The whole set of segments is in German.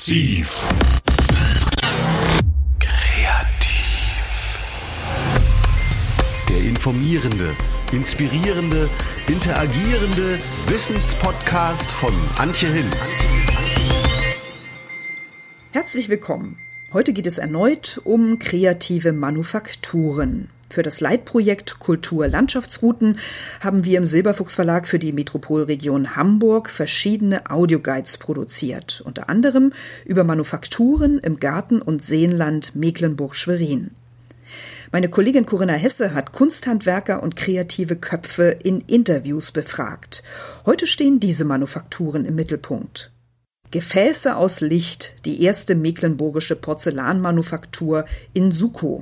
Massiv. Kreativ. Der informierende, inspirierende, interagierende Wissenspodcast von Antje Hinz. Herzlich willkommen. Heute geht es erneut um kreative Manufakturen. Für das Leitprojekt Kultur-Landschaftsrouten haben wir im Silberfuchs Verlag für die Metropolregion Hamburg verschiedene Audioguides produziert, unter anderem über Manufakturen im Garten- und Seenland Mecklenburg-Schwerin. Meine Kollegin Corinna Hesse hat Kunsthandwerker und kreative Köpfe in Interviews befragt. Heute stehen diese Manufakturen im Mittelpunkt. Gefäße aus Licht, die erste mecklenburgische Porzellanmanufaktur in Sukow.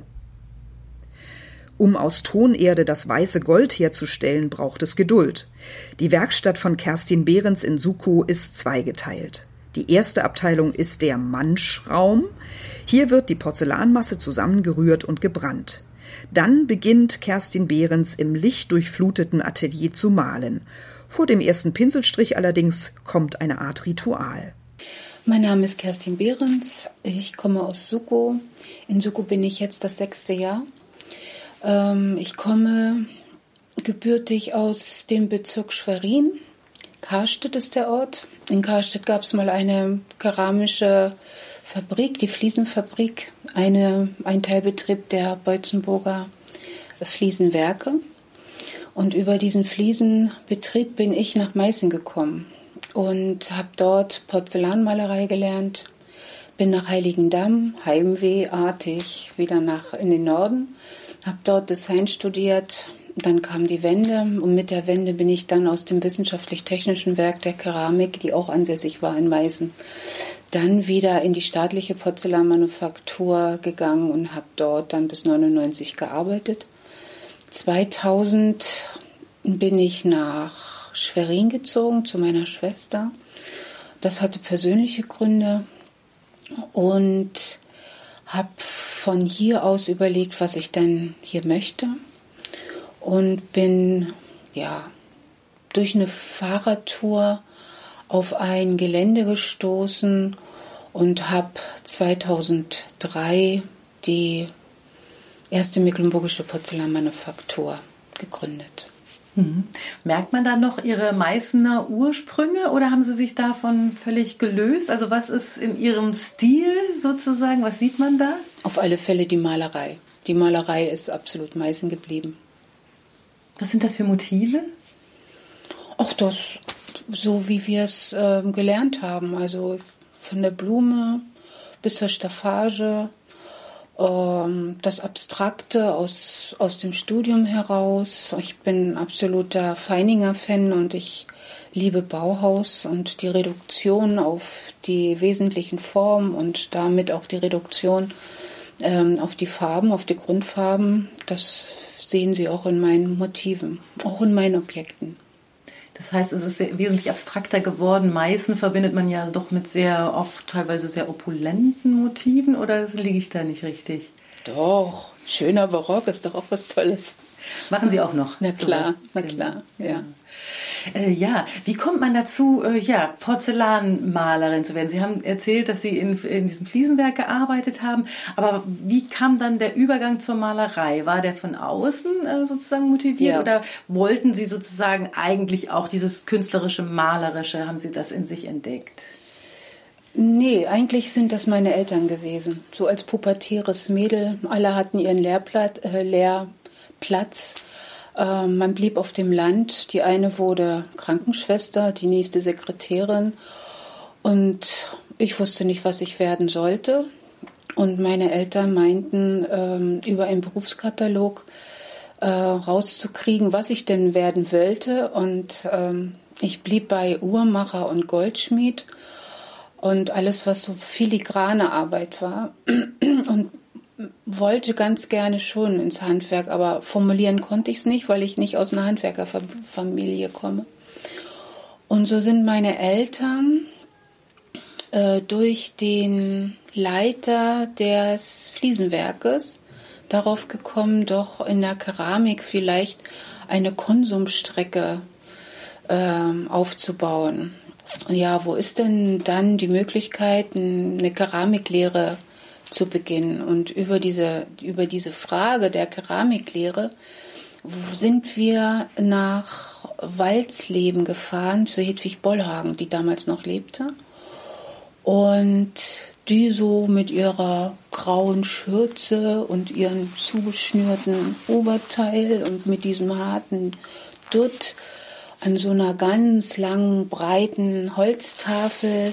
Um aus Tonerde das weiße Gold herzustellen, braucht es Geduld. Die Werkstatt von Kerstin Behrens in Sukow ist zweigeteilt. Die erste Abteilung ist der Manschraum. Hier wird die Porzellanmasse zusammengerührt und gebrannt. Dann beginnt Kerstin Behrens im lichtdurchfluteten Atelier zu malen. Vor dem ersten Pinselstrich allerdings kommt eine Art Ritual. Mein Name ist Kerstin Behrens. Ich komme aus Sukow. In Sukow bin ich jetzt das 6. Jahr. Ich komme gebürtig aus dem Bezirk Schwerin. Karstedt ist der Ort. In Karstedt gab es mal eine keramische Fabrik, die Fliesenfabrik, ein Teilbetrieb der Beutzenburger Fliesenwerke. Und über diesen Fliesenbetrieb bin ich nach Meißen gekommen und habe dort Porzellanmalerei gelernt. Bin nach Heiligendamm, heimwehartig, wieder in den Norden. Habe dort Design studiert, dann kam die Wende und mit der Wende bin ich dann aus dem wissenschaftlich-technischen Werk der Keramik, die auch ansässig war in Meißen, dann wieder in die staatliche Porzellanmanufaktur gegangen und habe dort dann bis 1999 gearbeitet. 2000 bin ich nach Schwerin gezogen zu meiner Schwester. Das hatte persönliche Gründe und habe von hier aus überlegt, was ich denn hier möchte und bin durch eine Fahrradtour auf ein Gelände gestoßen und habe 2003 die erste mecklenburgische Porzellanmanufaktur gegründet. Merkt man da noch Ihre Meißener Ursprünge oder haben Sie sich davon völlig gelöst? Also was ist in Ihrem Stil sozusagen? Was sieht man da? Auf alle Fälle die Malerei. Die Malerei ist absolut Meißen geblieben. Was sind das für Motive? Auch das, so wie wir es gelernt haben. Also von der Blume bis zur Staffage. Das Abstrakte aus dem Studium heraus. Ich bin absoluter Feininger-Fan und ich liebe Bauhaus und die Reduktion auf die wesentlichen Formen und damit auch die Reduktion auf die Farben, auf die Grundfarben. Das sehen Sie auch in meinen Motiven, auch in meinen Objekten. Das heißt, es ist wesentlich abstrakter geworden. Meißen verbindet man ja doch mit oft teilweise sehr opulenten Motiven, oder liege ich da nicht richtig? Doch, schöner Barock ist doch auch was Tolles. Machen Sie auch noch? Na klar, ja. Wie kommt man dazu, Porzellanmalerin zu werden? Sie haben erzählt, dass Sie in diesem Fliesenwerk gearbeitet haben, aber wie kam dann der Übergang zur Malerei? War der von außen sozusagen motiviert oder wollten Sie sozusagen eigentlich auch dieses künstlerische, malerische, haben Sie das in sich entdeckt? Nee, eigentlich sind das meine Eltern gewesen. So als pubertäres Mädel, alle hatten ihren Lehrplatz. Man blieb auf dem Land. Die eine wurde Krankenschwester, die nächste Sekretärin. Und ich wusste nicht, was ich werden sollte. Und meine Eltern meinten, über einen Berufskatalog rauszukriegen, was ich denn werden wollte. Und ich blieb bei Uhrmacher und Goldschmied und alles, was so filigrane Arbeit war. Und wollte ganz gerne schon ins Handwerk, aber formulieren konnte ich es nicht, weil ich nicht aus einer Handwerkerfamilie komme. Und so sind meine Eltern durch den Leiter des Fliesenwerkes darauf gekommen, doch in der Keramik vielleicht eine Konsumstrecke aufzubauen. ja, wo ist denn dann die Möglichkeit, eine Keramiklehre zu beginnen? Und über diese Frage der Keramiklehre sind wir nach Walsleben gefahren, zu Hedwig Bollhagen, die damals noch lebte. Und die so mit ihrer grauen Schürze und ihrem zugeschnürten Oberteil und mit diesem harten Dutt an so einer ganz langen, breiten Holztafel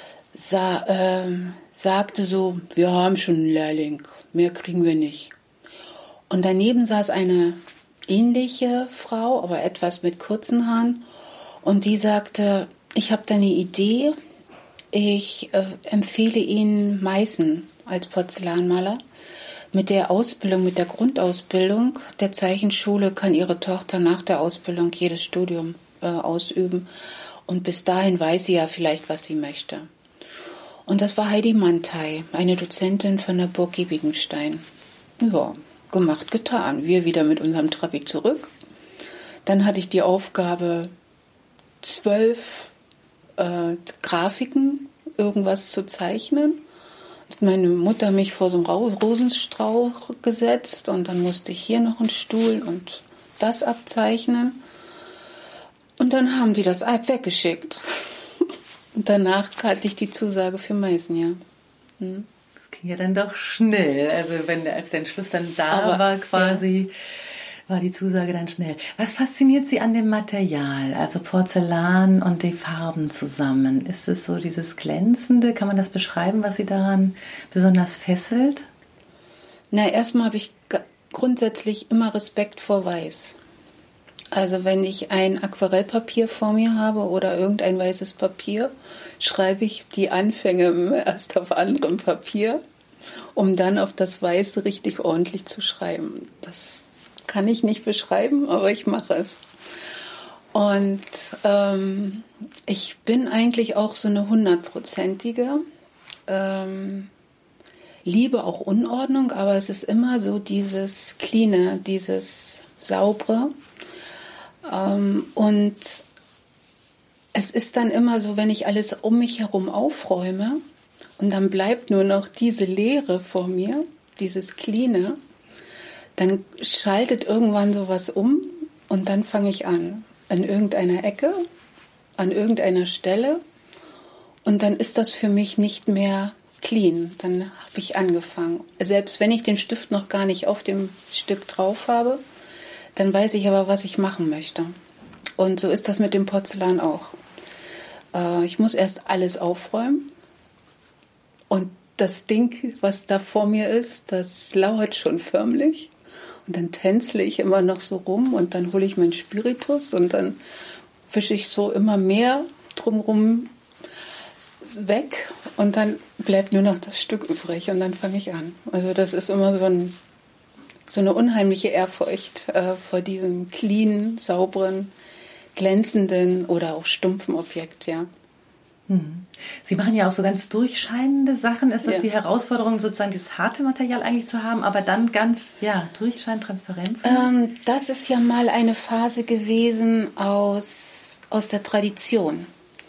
sagte so, wir haben schon einen Lehrling, mehr kriegen wir nicht. Und daneben saß eine ähnliche Frau, aber etwas mit kurzen Haaren, und die sagte, ich habe da eine Idee, ich empfehle Ihnen Meißen als Porzellanmaler. Mit der Ausbildung, mit der Grundausbildung der Zeichenschule kann Ihre Tochter nach der Ausbildung jedes Studium ausüben. Und bis dahin weiß sie ja vielleicht, was sie möchte. Und das war Heidi Mantei, eine Dozentin von der Burg Giebickenstein. Ja, gemacht, getan. Wir wieder mit unserem Trabi zurück. Dann hatte ich die Aufgabe, 12 Grafiken, irgendwas zu zeichnen. Hat meine Mutter mich vor so einem Rosenstrauch gesetzt und dann musste ich hier noch einen Stuhl und das abzeichnen. Und dann haben die das weggeschickt. Und danach hatte ich die Zusage für Meißen, ja. Das ging ja dann doch schnell. Also als der Entschluss dann da war quasi, war die Zusage dann schnell. Was fasziniert Sie an dem Material? Also Porzellan und die Farben zusammen. Ist es so dieses Glänzende? Kann man das beschreiben, was Sie daran besonders fesselt? Na, erstmal habe ich grundsätzlich immer Respekt vor Weiß. Also wenn ich ein Aquarellpapier vor mir habe oder irgendein weißes Papier, schreibe ich die Anfänge erst auf anderem Papier, um dann auf das Weiße richtig ordentlich zu schreiben. Das kann ich nicht beschreiben, aber ich mache es. Und ich bin eigentlich auch so eine 100%ige. Liebe auch Unordnung, aber es ist immer so dieses Cleane, dieses Saubere. Und es ist dann immer so, wenn ich alles um mich herum aufräume und dann bleibt nur noch diese Leere vor mir, dieses Cleane, dann schaltet irgendwann sowas um und dann fange ich an irgendeiner Ecke, an irgendeiner Stelle, und dann ist das für mich nicht mehr clean. Dann habe ich angefangen. Selbst wenn ich den Stift noch gar nicht auf dem Stück drauf habe, dann weiß ich aber, was ich machen möchte. Und so ist das mit dem Porzellan auch. Ich muss erst alles aufräumen und das Ding, was da vor mir ist, das lauert schon förmlich. Und dann tänzle ich immer noch so rum und dann hole ich meinen Spiritus und dann wische ich so immer mehr drumherum weg und dann bleibt nur noch das Stück übrig und dann fange ich an. Also das ist immer so eine unheimliche Ehrfurcht vor diesem cleanen, sauberen, glänzenden oder auch stumpfen Objekt, ja. Sie machen ja auch so ganz durchscheinende Sachen. Ist das die Herausforderung, sozusagen dieses harte Material eigentlich zu haben, aber dann ganz, durchscheinend transparent sein? Das ist ja mal eine Phase gewesen aus der Tradition.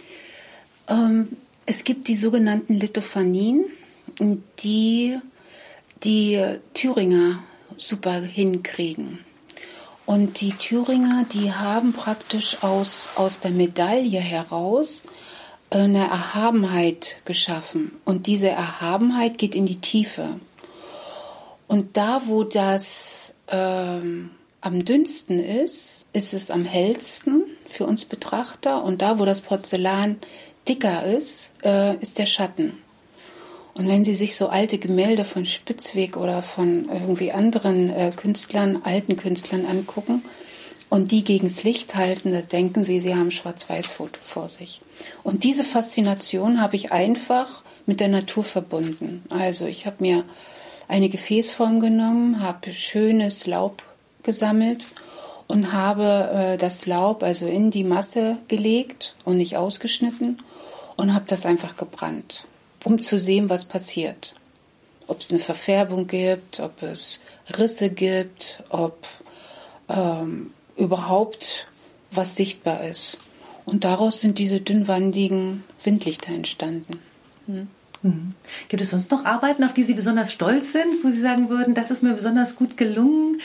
Es gibt die sogenannten Lithophanien, die Thüringer super hinkriegen. Und die Thüringer, die haben praktisch aus der Medaille heraus eine Erhabenheit geschaffen. Und diese Erhabenheit geht in die Tiefe. Und da, wo das am dünnsten ist es am hellsten für uns Betrachter. Und da, wo das Porzellan dicker ist der Schatten. Und wenn Sie sich so alte Gemälde von Spitzweg oder von irgendwie anderen alten Künstlern angucken und die gegens Licht halten, dann denken Sie haben ein Schwarz-Weiß-Foto vor sich. Und diese Faszination habe ich einfach mit der Natur verbunden. Also ich habe mir eine Gefäßform genommen, habe schönes Laub gesammelt und habe das Laub also in die Masse gelegt und nicht ausgeschnitten und habe das einfach gebrannt, um zu sehen, was passiert. Ob es eine Verfärbung gibt, ob es Risse gibt, ob überhaupt was sichtbar ist. Und daraus sind diese dünnwandigen Windlichter entstanden. Gibt es sonst noch Arbeiten, auf die Sie besonders stolz sind, wo Sie sagen würden, das ist mir besonders gut gelungen?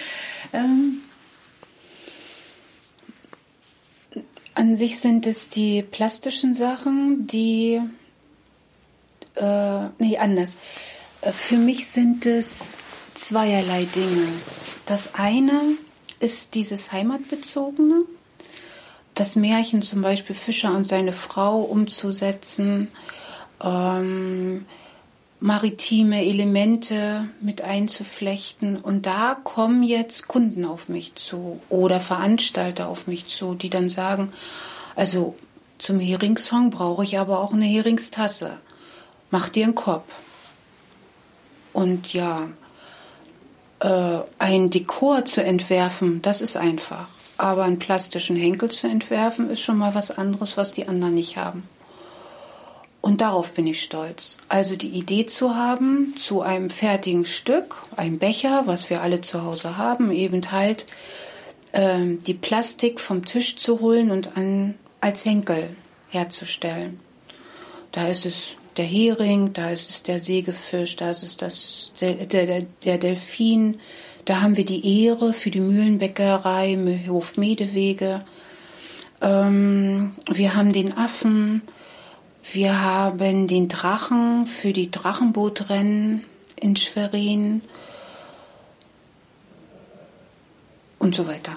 An sich sind es die plastischen Sachen, anders. Für mich sind es zweierlei Dinge. Das eine ist dieses Heimatbezogene, das Märchen zum Beispiel Fischer und seine Frau umzusetzen, maritime Elemente mit einzuflechten. Und da kommen jetzt Kunden auf mich zu oder Veranstalter auf mich zu, die dann sagen, also zum Heringssong brauche ich aber auch eine Heringstasse. Mach dir einen Kopf. Und ja, ein Dekor zu entwerfen, das ist einfach. Aber einen plastischen Henkel zu entwerfen, ist schon mal was anderes, was die anderen nicht haben. Und darauf bin ich stolz. Also die Idee zu haben, zu einem fertigen Stück, einem Becher, was wir alle zu Hause haben, eben halt die Plastik vom Tisch zu holen und als Henkel herzustellen. Da ist es der Hering, da ist es der Sägefisch, da ist es der Delfin. Da haben wir die Ehre für die Mühlenbäckerei, Hof Medewege. Wir haben den Affen. Wir haben den Drachen für die Drachenbootrennen in Schwerin und so weiter.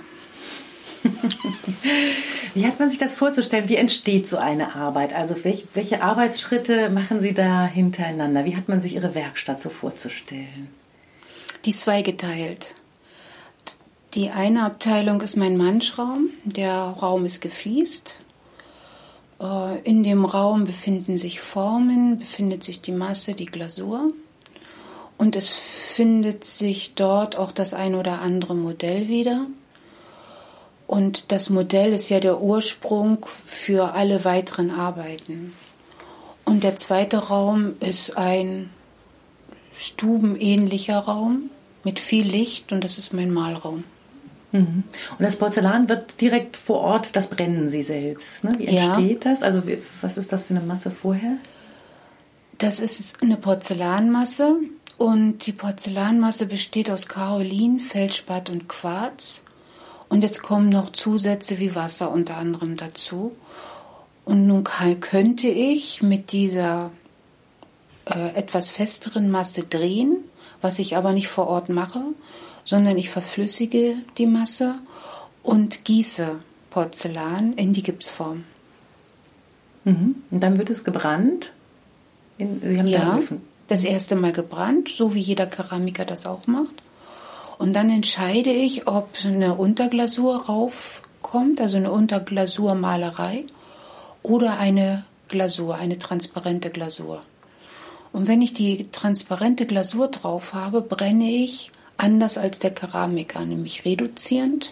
Wie hat man sich das vorzustellen? Wie entsteht so eine Arbeit? Also welche Arbeitsschritte machen Sie da hintereinander? Wie hat man sich Ihre Werkstatt so vorzustellen? Die ist zweigeteilt. Die eine Abteilung ist mein Manschraum. Der Raum ist gefliest. In dem Raum befinden sich Formen, befindet sich die Masse, die Glasur. Und es findet sich dort auch das ein oder andere Modell wieder. Und das Modell ist ja der Ursprung für alle weiteren Arbeiten. Und der zweite Raum ist ein stubenähnlicher Raum mit viel Licht und das ist mein Malraum. Und das Porzellan wird direkt vor Ort, das brennen Sie selbst. Ne? Wie entsteht das? Also was ist das für eine Masse vorher? Das ist eine Porzellanmasse und die Porzellanmasse besteht aus Kaolin, Feldspat und Quarz. Und jetzt kommen noch Zusätze wie Wasser unter anderem dazu. Und nun könnte ich mit dieser etwas festeren Masse drehen, was ich aber nicht vor Ort mache, sondern ich verflüssige die Masse und gieße Porzellan in die Gipsform. Und dann wird es gebrannt? Sie haben ja, das erste Mal gebrannt, so wie jeder Keramiker das auch macht. Und dann entscheide ich, ob eine Unterglasur raufkommt, also eine Unterglasurmalerei, oder eine Glasur, eine transparente Glasur. Und wenn ich die transparente Glasur drauf habe, brenne ich anders als der Keramiker, nämlich reduzierend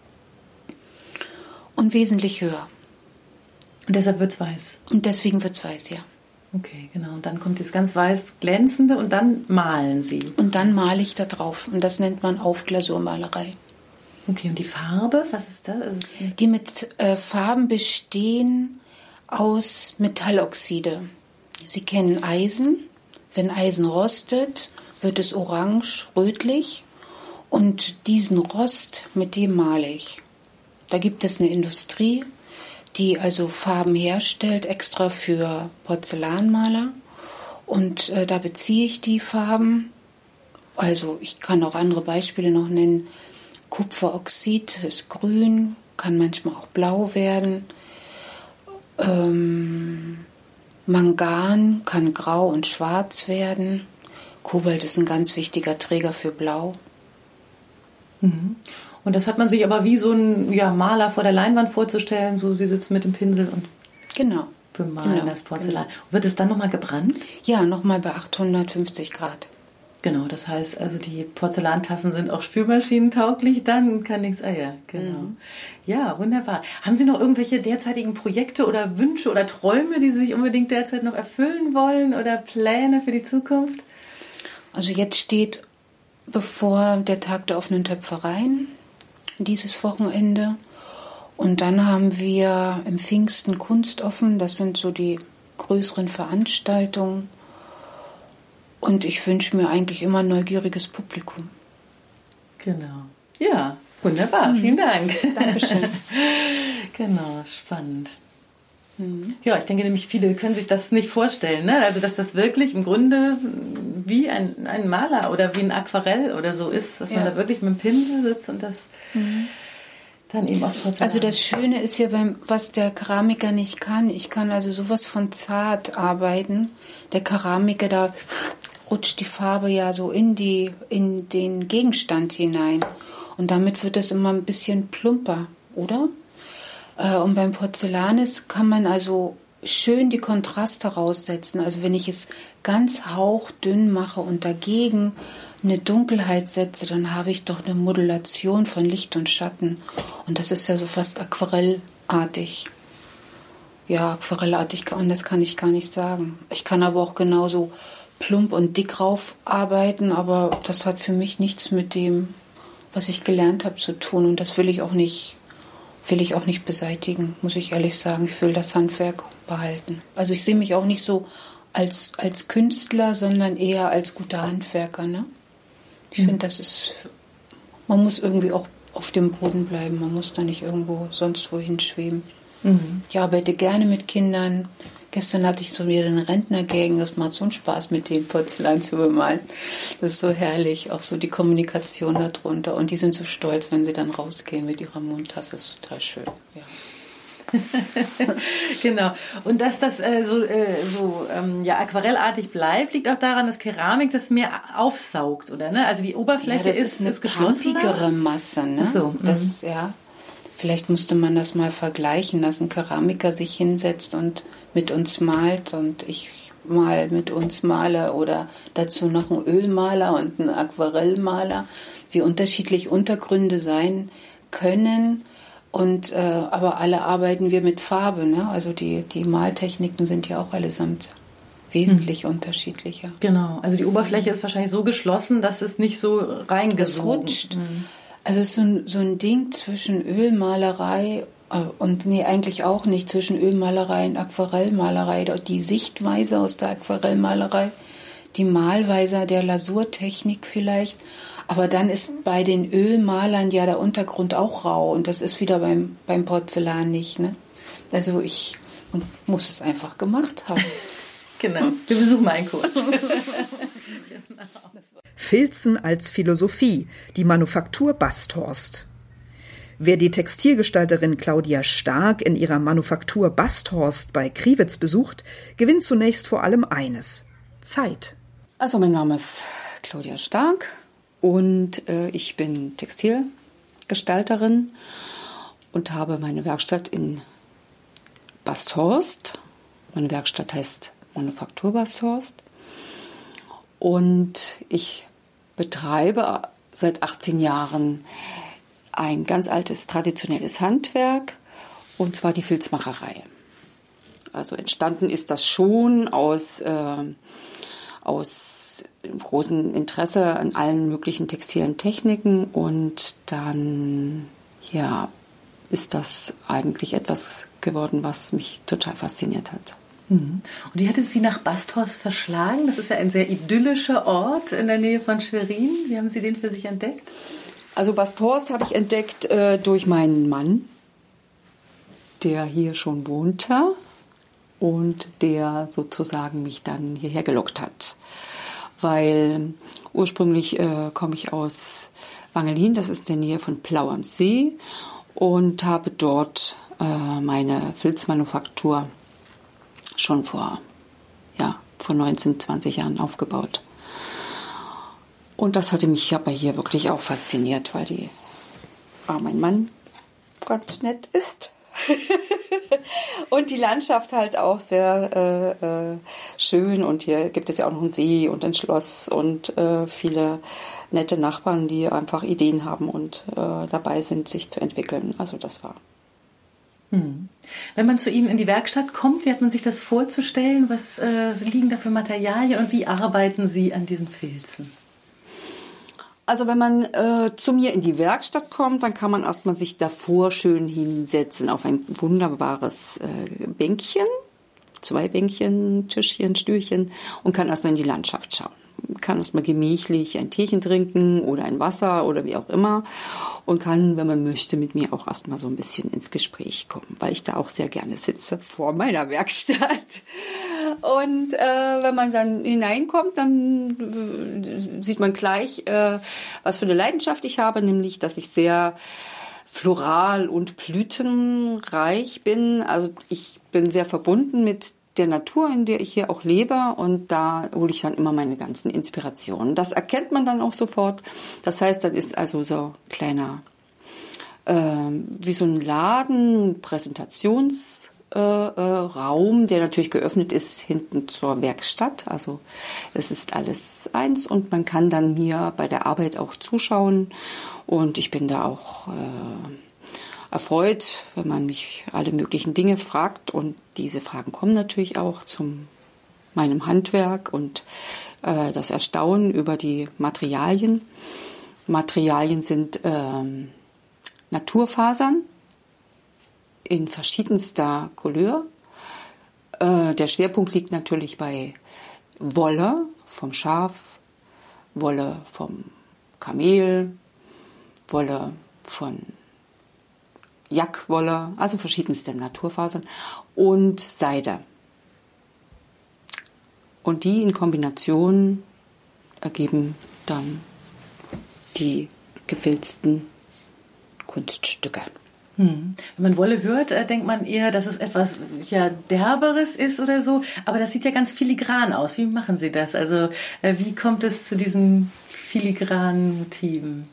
und wesentlich höher. Und deshalb wird es weiß? Und deswegen wird es weiß, ja. Okay, genau. Und dann kommt das ganz weiß glänzende und dann malen Sie? Und dann male ich da drauf. Und das nennt man Aufglasurmalerei. Okay, und die Farbe, was ist das? Also die mit Farben bestehen aus Metalloxide. Sie kennen Eisen. Wenn Eisen rostet, wird es orange, rötlich. Und diesen Rost, mit dem male ich. Da gibt es eine Industrie, die also Farben herstellt, extra für Porzellanmaler. Und da beziehe ich die Farben. Also ich kann auch andere Beispiele noch nennen. Kupferoxid ist grün, kann manchmal auch blau werden. Mangan kann grau und schwarz werden. Kobalt ist ein ganz wichtiger Träger für Blau. Und das hat man sich aber wie so ein Maler vor der Leinwand vorzustellen, so Sie sitzen mit dem Pinsel und bemalen das Porzellan. Genau. Wird es dann nochmal gebrannt? Ja, nochmal bei 850 Grad. Genau, das heißt also, die Porzellantassen sind auch spülmaschinentauglich, dann kann nichts. Genau. Ja, wunderbar. Haben Sie noch irgendwelche derzeitigen Projekte oder Wünsche oder Träume, die Sie sich unbedingt derzeit noch erfüllen wollen oder Pläne für die Zukunft? Also jetzt steht bevor der Tag der offenen Töpfereien dieses Wochenende Und dann haben wir im Pfingsten Kunstoffen, das sind so die größeren Veranstaltungen. Und ich wünsche mir eigentlich immer ein neugieriges Publikum. Genau. Ja, wunderbar. Vielen Dank. Dankeschön. Genau, spannend. Ja, ich denke nämlich, viele können sich das nicht vorstellen, ne? Also, dass das wirklich im Grunde wie ein Maler oder wie ein Aquarell oder so ist, dass man da wirklich mit dem Pinsel sitzt und das dann eben auch Porzellan. Also das Schöne ist ja, was der Keramiker nicht kann. Ich kann also sowas von zart arbeiten. Der Keramiker, da rutscht die Farbe ja so in den Gegenstand hinein. Und damit wird es immer ein bisschen plumper, oder? Und beim Porzellan kann man also schön die Kontraste raussetzen. Also wenn ich es ganz hauchdünn mache und dagegen eine Dunkelheit setze, dann habe ich doch eine Modulation von Licht und Schatten. Und das ist ja so fast aquarellartig. Ja, aquarellartig, das kann ich gar nicht sagen. Ich kann aber auch genauso plump und dick raufarbeiten, aber das hat für mich nichts mit dem, was ich gelernt habe, zu tun. Und das will ich auch nicht beseitigen, muss ich ehrlich sagen. Ich will das Handwerk behalten. Also ich sehe mich auch nicht so als Künstler, sondern eher als guter Handwerker. Ne? Ich finde, man muss irgendwie auch auf dem Boden bleiben. Man muss da nicht irgendwo sonst wohin schweben. Ich arbeite gerne mit Kindern. Gestern hatte ich so wieder einen Rentner-Gang. Das macht so einen Spaß, mit denen Porzellan zu bemalen. Das ist so herrlich, auch so die Kommunikation darunter. Und die sind so stolz, wenn sie dann rausgehen mit ihrer Mundtasse. Das ist total schön. Ja. Genau. Und dass das aquarellartig bleibt, liegt auch daran, dass Keramik das mehr aufsaugt, oder? Ne? Also die Oberfläche ist geschlossen. Das ist eine Masse, ne? So, Vielleicht müsste man das mal vergleichen, dass ein Keramiker sich hinsetzt und mit uns malt und ich mal mit uns male oder dazu noch ein Ölmaler und ein Aquarellmaler, wie unterschiedlich Untergründe sein können. Und aber alle arbeiten wir mit Farbe, ne? Also die Maltechniken sind ja auch allesamt wesentlich unterschiedlicher. Genau, also die Oberfläche ist wahrscheinlich so geschlossen, dass es nicht so reingesogen rutscht. Also es ist so ein Ding zwischen Ölmalerei und eigentlich auch nicht, zwischen Ölmalerei und Aquarellmalerei. Die Sichtweise aus der Aquarellmalerei, die Malweise der Lasurtechnik vielleicht. Aber dann ist bei den Ölmalern ja der Untergrund auch rau und das ist wieder beim Porzellan nicht. Ne? Also ich muss es einfach gemacht haben. Genau, wir besuchen mal einen Kurs. Filzen als Philosophie, die Manufaktur Basthorst. Wer die Textilgestalterin Claudia Stark in ihrer Manufaktur Basthorst bei Kriwitz besucht, gewinnt zunächst vor allem eines: Zeit. Also mein Name ist Claudia Stark und ich bin Textilgestalterin und habe meine Werkstatt in Basthorst. Meine Werkstatt heißt Manufaktur Basthorst. Und ich betreibe seit 18 Jahren ein ganz altes, traditionelles Handwerk, und zwar die Filzmacherei. Also entstanden ist das schon aus großem Interesse an allen möglichen textilen Techniken, und dann ist das eigentlich etwas geworden, was mich total fasziniert hat. Und wie hat es Sie nach Basthorst verschlagen? Das ist ja ein sehr idyllischer Ort in der Nähe von Schwerin. Wie haben Sie den für sich entdeckt? Also Basthorst habe ich entdeckt durch meinen Mann, der hier schon wohnte und der sozusagen mich dann hierher gelockt hat. Weil ursprünglich komme ich aus Wangelin, das ist in der Nähe von Plau am See, und habe dort meine Filzmanufaktur schon vor 19, 20 Jahren aufgebaut. Und das hatte mich aber hier wirklich auch fasziniert, weil mein Mann ganz nett ist. Und die Landschaft halt auch sehr schön. Und hier gibt es ja auch noch einen See und ein Schloss und viele nette Nachbarn, die einfach Ideen haben und dabei sind, sich zu entwickeln. Also das war... Wenn man zu Ihnen in die Werkstatt kommt, wie hat man sich das vorzustellen? Was liegen da für Materialien und wie arbeiten Sie an diesen Filzen? Also wenn man zu mir in die Werkstatt kommt, dann kann man erstmal sich davor schön hinsetzen auf ein wunderbares Bänkchen, 2 Bänkchen, Tischchen, Stühlchen und kann erstmal in die Landschaft schauen. Kann erstmal gemächlich ein Teechen trinken oder ein Wasser oder wie auch immer und kann, wenn man möchte, mit mir auch erstmal so ein bisschen ins Gespräch kommen, weil ich da auch sehr gerne sitze vor meiner Werkstatt. Und wenn man dann hineinkommt, dann sieht man gleich, was für eine Leidenschaft ich habe, nämlich, dass ich sehr floral und blütenreich bin. Also ich bin sehr verbunden mit der Natur, in der ich hier auch lebe, und da hole ich dann immer meine ganzen Inspirationen. Das erkennt man dann auch sofort. Das heißt, dann ist also so ein kleiner, wie so ein Laden, Präsentationsraum, der natürlich geöffnet ist hinten zur Werkstatt. Also es ist alles eins und man kann dann mir bei der Arbeit auch zuschauen, und ich bin da auch erfreut, wenn man mich alle möglichen Dinge fragt, und diese Fragen kommen natürlich auch zu meinem Handwerk und das Erstaunen über die Materialien. Materialien sind Naturfasern in verschiedenster Couleur. Der Schwerpunkt liegt natürlich bei Wolle vom Schaf, Wolle vom Kamel, Wolle von Jackwolle, also verschiedenste Naturfasern, und Seide. Und die in Kombination ergeben dann die gefilzten Kunststücke. Wenn man Wolle hört, denkt man eher, dass es etwas Derberes ist oder so. Aber das sieht ja ganz filigran aus. Wie machen Sie das? Also wie kommt es zu diesen filigranen Motiven?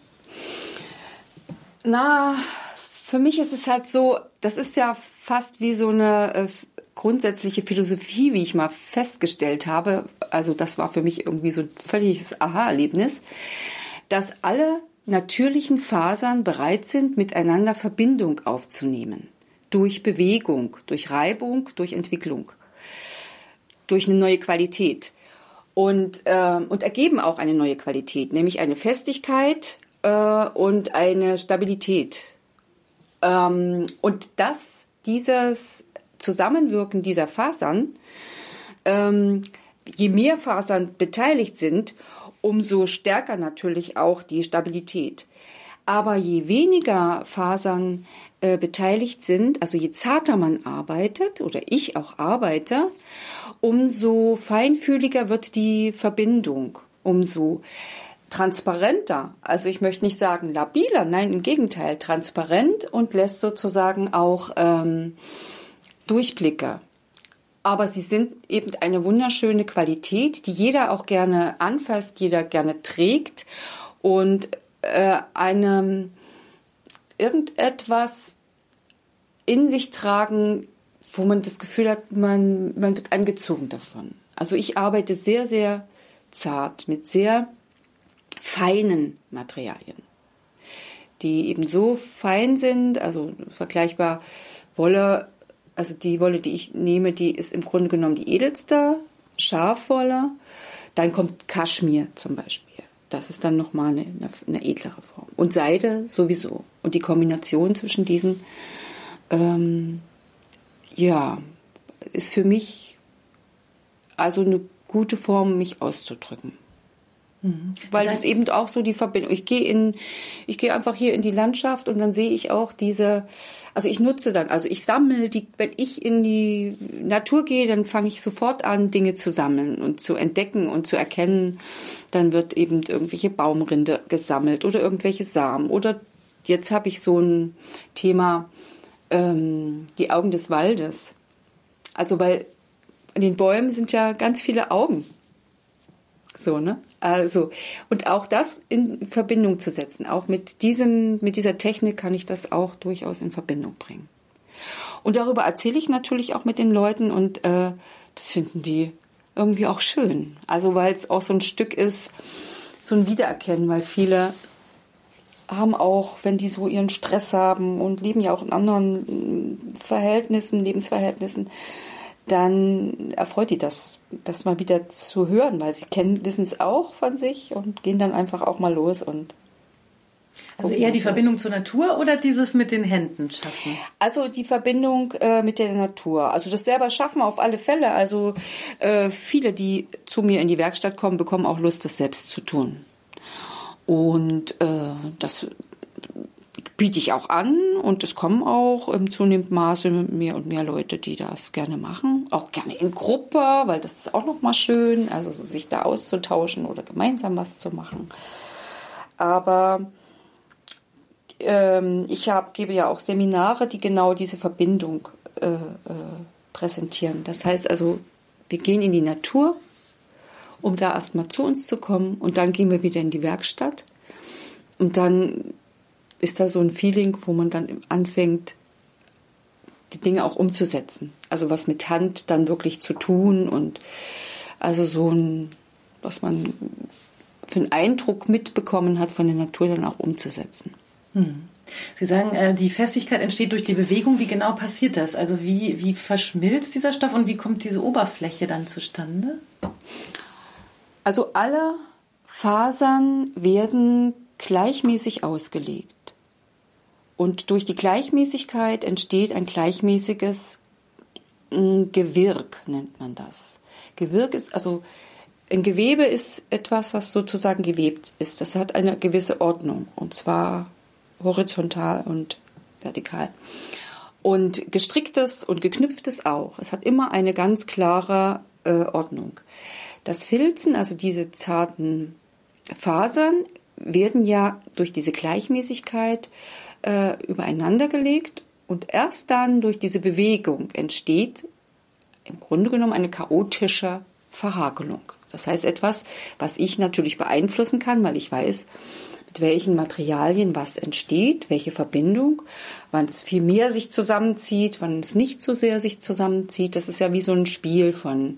Na, für mich ist es halt so, das ist ja fast wie so eine grundsätzliche Philosophie, wie ich mal festgestellt habe. Also das war für mich irgendwie so ein völliges Aha-Erlebnis, dass alle natürlichen Fasern bereit sind, miteinander Verbindung aufzunehmen. Durch Bewegung, durch Reibung, durch Entwicklung, durch eine neue Qualität. Und ergeben auch eine neue Qualität, nämlich eine Festigkeit und eine Stabilität. Und dieses Zusammenwirken dieser Fasern, je mehr Fasern beteiligt sind, umso stärker natürlich auch die Stabilität. Aber je weniger Fasern beteiligt sind, also je zarter man arbeitet oder ich auch arbeite, umso feinfühliger wird die Verbindung, umso transparenter, also ich möchte nicht sagen labiler, nein, im Gegenteil, transparent und lässt sozusagen auch Durchblicke. Aber sie sind eben eine wunderschöne Qualität, die jeder auch gerne anfasst, jeder gerne trägt und irgendetwas in sich tragen, wo man das Gefühl hat, man wird angezogen davon. Also ich arbeite sehr, sehr zart mit sehr feinen Materialien, die eben so fein sind, also vergleichbar Wolle. Also die Wolle, die ich nehme, die ist im Grunde genommen die edelste, Schafwolle. Dann kommt Kaschmir zum Beispiel. Das ist dann nochmal eine edlere Form. Und Seide sowieso. Und die Kombination zwischen diesen, ist für mich also eine gute Form, mich auszudrücken. Weil es eben auch so die Verbindung. Ich gehe einfach hier in die Landschaft und dann sehe ich auch ich nutze dann, also ich sammle wenn ich in die Natur gehe, dann fange ich sofort an, Dinge zu sammeln und zu entdecken und zu erkennen. Dann wird eben irgendwelche Baumrinde gesammelt oder irgendwelche Samen. Oder jetzt habe ich so ein Thema, die Augen des Waldes. Also weil an den Bäumen sind ja ganz viele Augen. So, ne? Also, und auch das in Verbindung zu setzen, auch mit dieser Technik kann ich das auch durchaus in Verbindung bringen. Und darüber erzähle ich natürlich auch mit den Leuten und das finden die irgendwie auch schön. Also, weil es auch so ein Stück ist, so ein Wiedererkennen, weil viele haben auch, wenn die so ihren Stress haben und leben ja auch in anderen Lebensverhältnissen, dann erfreut die das mal wieder zu hören, weil sie wissen es auch von sich und gehen dann einfach auch mal los und also eher die Verbindung zur Natur oder dieses mit den Händen schaffen? Also die Verbindung mit der Natur. Also das selber schaffen auf alle Fälle. Also viele, die zu mir in die Werkstatt kommen, bekommen auch Lust, das selbst zu tun. Und das biete ich auch an und es kommen auch im zunehmenden Maße mehr und mehr Leute, die das gerne machen. Auch gerne in Gruppe, weil das ist auch nochmal schön, also sich da auszutauschen oder gemeinsam was zu machen. Aber ich gebe ja auch Seminare, die genau diese Verbindung präsentieren. Das heißt also, wir gehen in die Natur, um da erstmal zu uns zu kommen und dann gehen wir wieder in die Werkstatt und dann ist da so ein Feeling, wo man dann anfängt, die Dinge auch umzusetzen. Also was mit Hand dann wirklich zu tun und also so was man für einen Eindruck mitbekommen hat von der Natur dann auch umzusetzen. Sie sagen, die Festigkeit entsteht durch die Bewegung. Wie genau passiert das? Also wie verschmilzt dieser Stoff und wie kommt diese Oberfläche dann zustande? Also alle Fasern werden gleichmäßig ausgelegt. Und durch die Gleichmäßigkeit entsteht ein gleichmäßiges Gewirk, nennt man das. Gewirk ist, also ein Gewebe ist etwas, was sozusagen gewebt ist. Das hat eine gewisse Ordnung, und zwar horizontal und vertikal. Und gestricktes und geknüpftes auch. Es hat immer eine ganz klare Ordnung. Das Filzen, also diese zarten Fasern, werden ja durch diese Gleichmäßigkeit übereinander gelegt und erst dann durch diese Bewegung entsteht im Grunde genommen eine chaotische Verhakelung. Das heißt etwas, was ich natürlich beeinflussen kann, weil ich weiß, mit welchen Materialien was entsteht, welche Verbindung, wann es viel mehr sich zusammenzieht, wann es nicht so sehr sich zusammenzieht. Das ist ja wie so ein Spiel von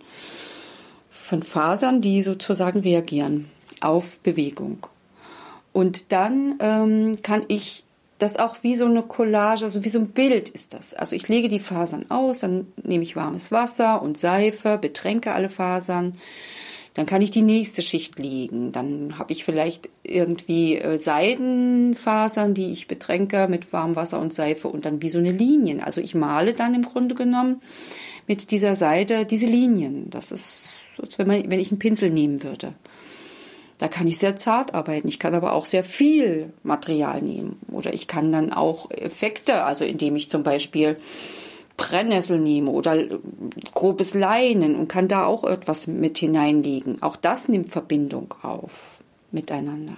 Fasern, die sozusagen reagieren auf Bewegung. Und dann kann ich das auch wie so eine Collage, also wie so ein Bild ist das. Also ich lege die Fasern aus, dann nehme ich warmes Wasser und Seife, betränke alle Fasern. Dann kann ich die nächste Schicht legen. Dann habe ich vielleicht irgendwie Seidenfasern, die ich betränke mit warmem Wasser und Seife und dann wie so eine Linien. Also ich male dann im Grunde genommen mit dieser Seide diese Linien. Das ist, als wenn ich einen Pinsel nehmen würde. Da kann ich sehr zart arbeiten. Ich kann aber auch sehr viel Material nehmen. Oder ich kann dann auch Effekte, also indem ich zum Beispiel Brennnessel nehme oder grobes Leinen und kann da auch etwas mit hineinlegen. Auch das nimmt Verbindung auf miteinander.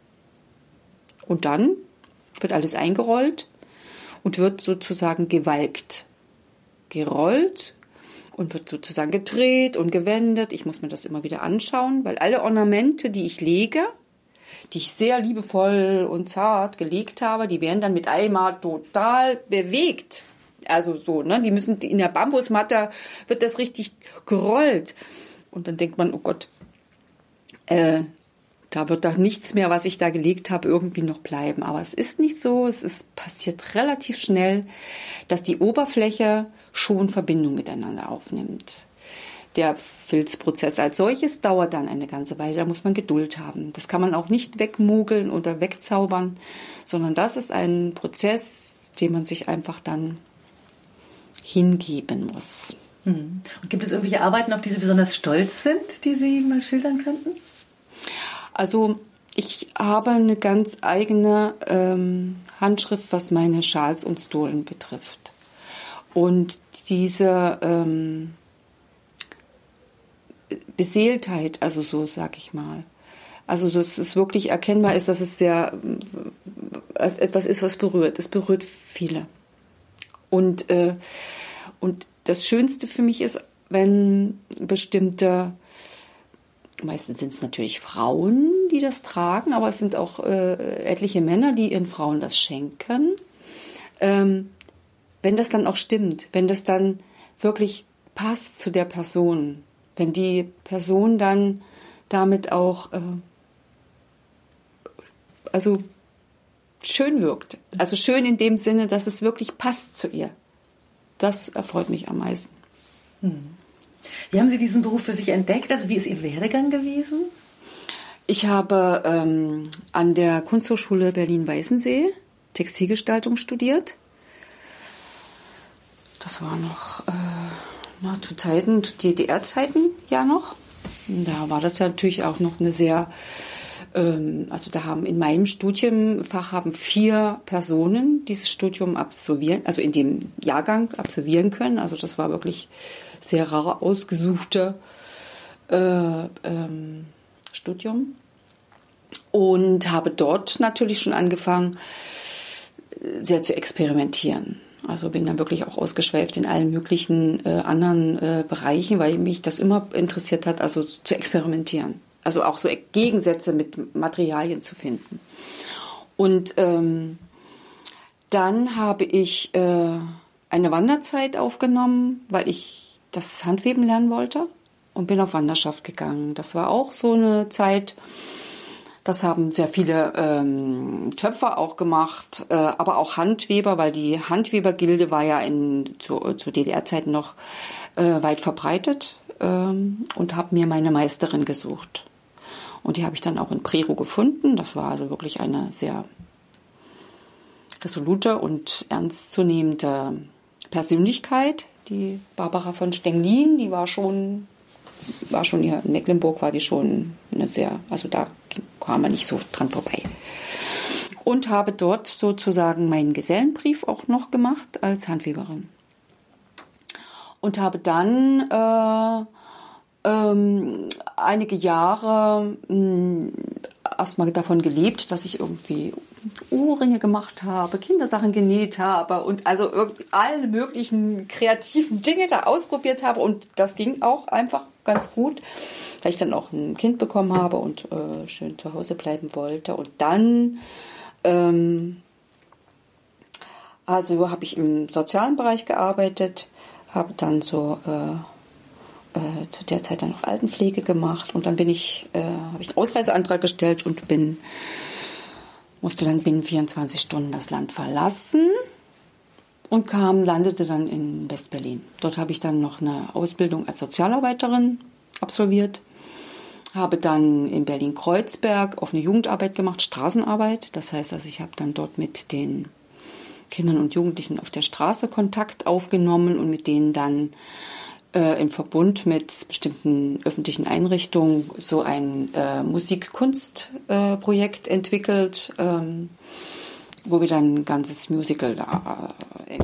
Und dann wird alles eingerollt und wird sozusagen gewalkt. Gerollt und wird sozusagen gedreht und gewendet. Ich muss mir das immer wieder anschauen, weil alle Ornamente, die ich lege, die ich sehr liebevoll und zart gelegt habe, die werden dann mit einmal total bewegt. Also so, ne? Die müssen in der Bambusmatte wird das richtig gerollt. Und dann denkt man, oh Gott, da wird doch nichts mehr, was ich da gelegt habe, irgendwie noch bleiben. Aber es ist nicht so. Passiert relativ schnell, dass die Oberfläche schon Verbindung miteinander aufnimmt. Der Filzprozess als solches dauert dann eine ganze Weile. Da muss man Geduld haben. Das kann man auch nicht wegmogeln oder wegzaubern, sondern das ist ein Prozess, den man sich einfach dann hingeben muss. Und gibt es irgendwelche Arbeiten, auf die Sie besonders stolz sind, die Sie mal schildern könnten? Also ich habe eine ganz eigene Handschrift, was meine Schals und Stolen betrifft. Und diese Beseeltheit, also so sag ich mal, also dass es wirklich erkennbar ist, dass es sehr etwas ist, was berührt. Es berührt viele. Und das Schönste für mich ist, wenn bestimmte, meistens sind es natürlich Frauen, die das tragen, aber es sind auch etliche Männer, die ihren Frauen das schenken. Wenn das dann auch stimmt, wenn das dann wirklich passt zu der Person, wenn die Person dann damit auch also schön wirkt. Also schön in dem Sinne, dass es wirklich passt zu ihr. Das erfreut mich am meisten. Wie haben Sie diesen Beruf für sich entdeckt? Also wie ist Ihr Werdegang gewesen? Ich habe an der Kunsthochschule Berlin-Weißensee Textilgestaltung studiert. Das war noch zu Zeiten, DDR-Zeiten ja noch. Da war das ja natürlich auch noch eine sehr, also da haben in meinem Studienfach 4 Personen dieses Studium absolvieren, also in dem Jahrgang absolvieren können. Also das war wirklich sehr rar ausgesuchte Studium. Und habe dort natürlich schon angefangen, sehr zu experimentieren. Also bin dann wirklich auch ausgeschweift in allen möglichen anderen Bereichen, weil mich das immer interessiert hat, also zu experimentieren. Also auch so Gegensätze mit Materialien zu finden. Und dann habe ich eine Wanderzeit aufgenommen, weil ich das Handweben lernen wollte und bin auf Wanderschaft gegangen. Das war auch so eine Zeit. Das haben sehr viele Töpfer auch gemacht, aber auch Handweber, weil die Handwebergilde war ja zu DDR-Zeiten noch weit verbreitet, und habe mir meine Meisterin gesucht. Und die habe ich dann auch in Prerow gefunden. Das war also wirklich eine sehr resolute und ernstzunehmende Persönlichkeit. Die Barbara von Stenglin, die war schon hier in Mecklenburg, war die schon eine sehr, also da kam man nicht so dran vorbei. Und habe dort sozusagen meinen Gesellenbrief auch noch gemacht als Handweberin. Und habe dann einige Jahre erstmal davon gelebt, dass ich irgendwie Ohrringe gemacht habe, Kindersachen genäht habe und also alle möglichen kreativen Dinge da ausprobiert habe. Und das ging auch einfach ganz gut, weil ich dann auch ein Kind bekommen habe und schön zu Hause bleiben wollte. Und dann also habe ich im sozialen Bereich gearbeitet, habe dann so zu der Zeit dann noch Altenpflege gemacht und dann habe ich einen Ausreiseantrag gestellt und musste dann binnen 24 Stunden das Land verlassen und landete dann in West-Berlin. Dort habe ich dann noch eine Ausbildung als Sozialarbeiterin absolviert, habe dann in Berlin-Kreuzberg offene Jugendarbeit gemacht, Straßenarbeit. Das heißt, also ich habe dann dort mit den Kindern und Jugendlichen auf der Straße Kontakt aufgenommen und mit denen dann im Verbund mit bestimmten öffentlichen Einrichtungen so ein Musik-Kunst-Projekt entwickelt, wo wir dann ein ganzes Musical da in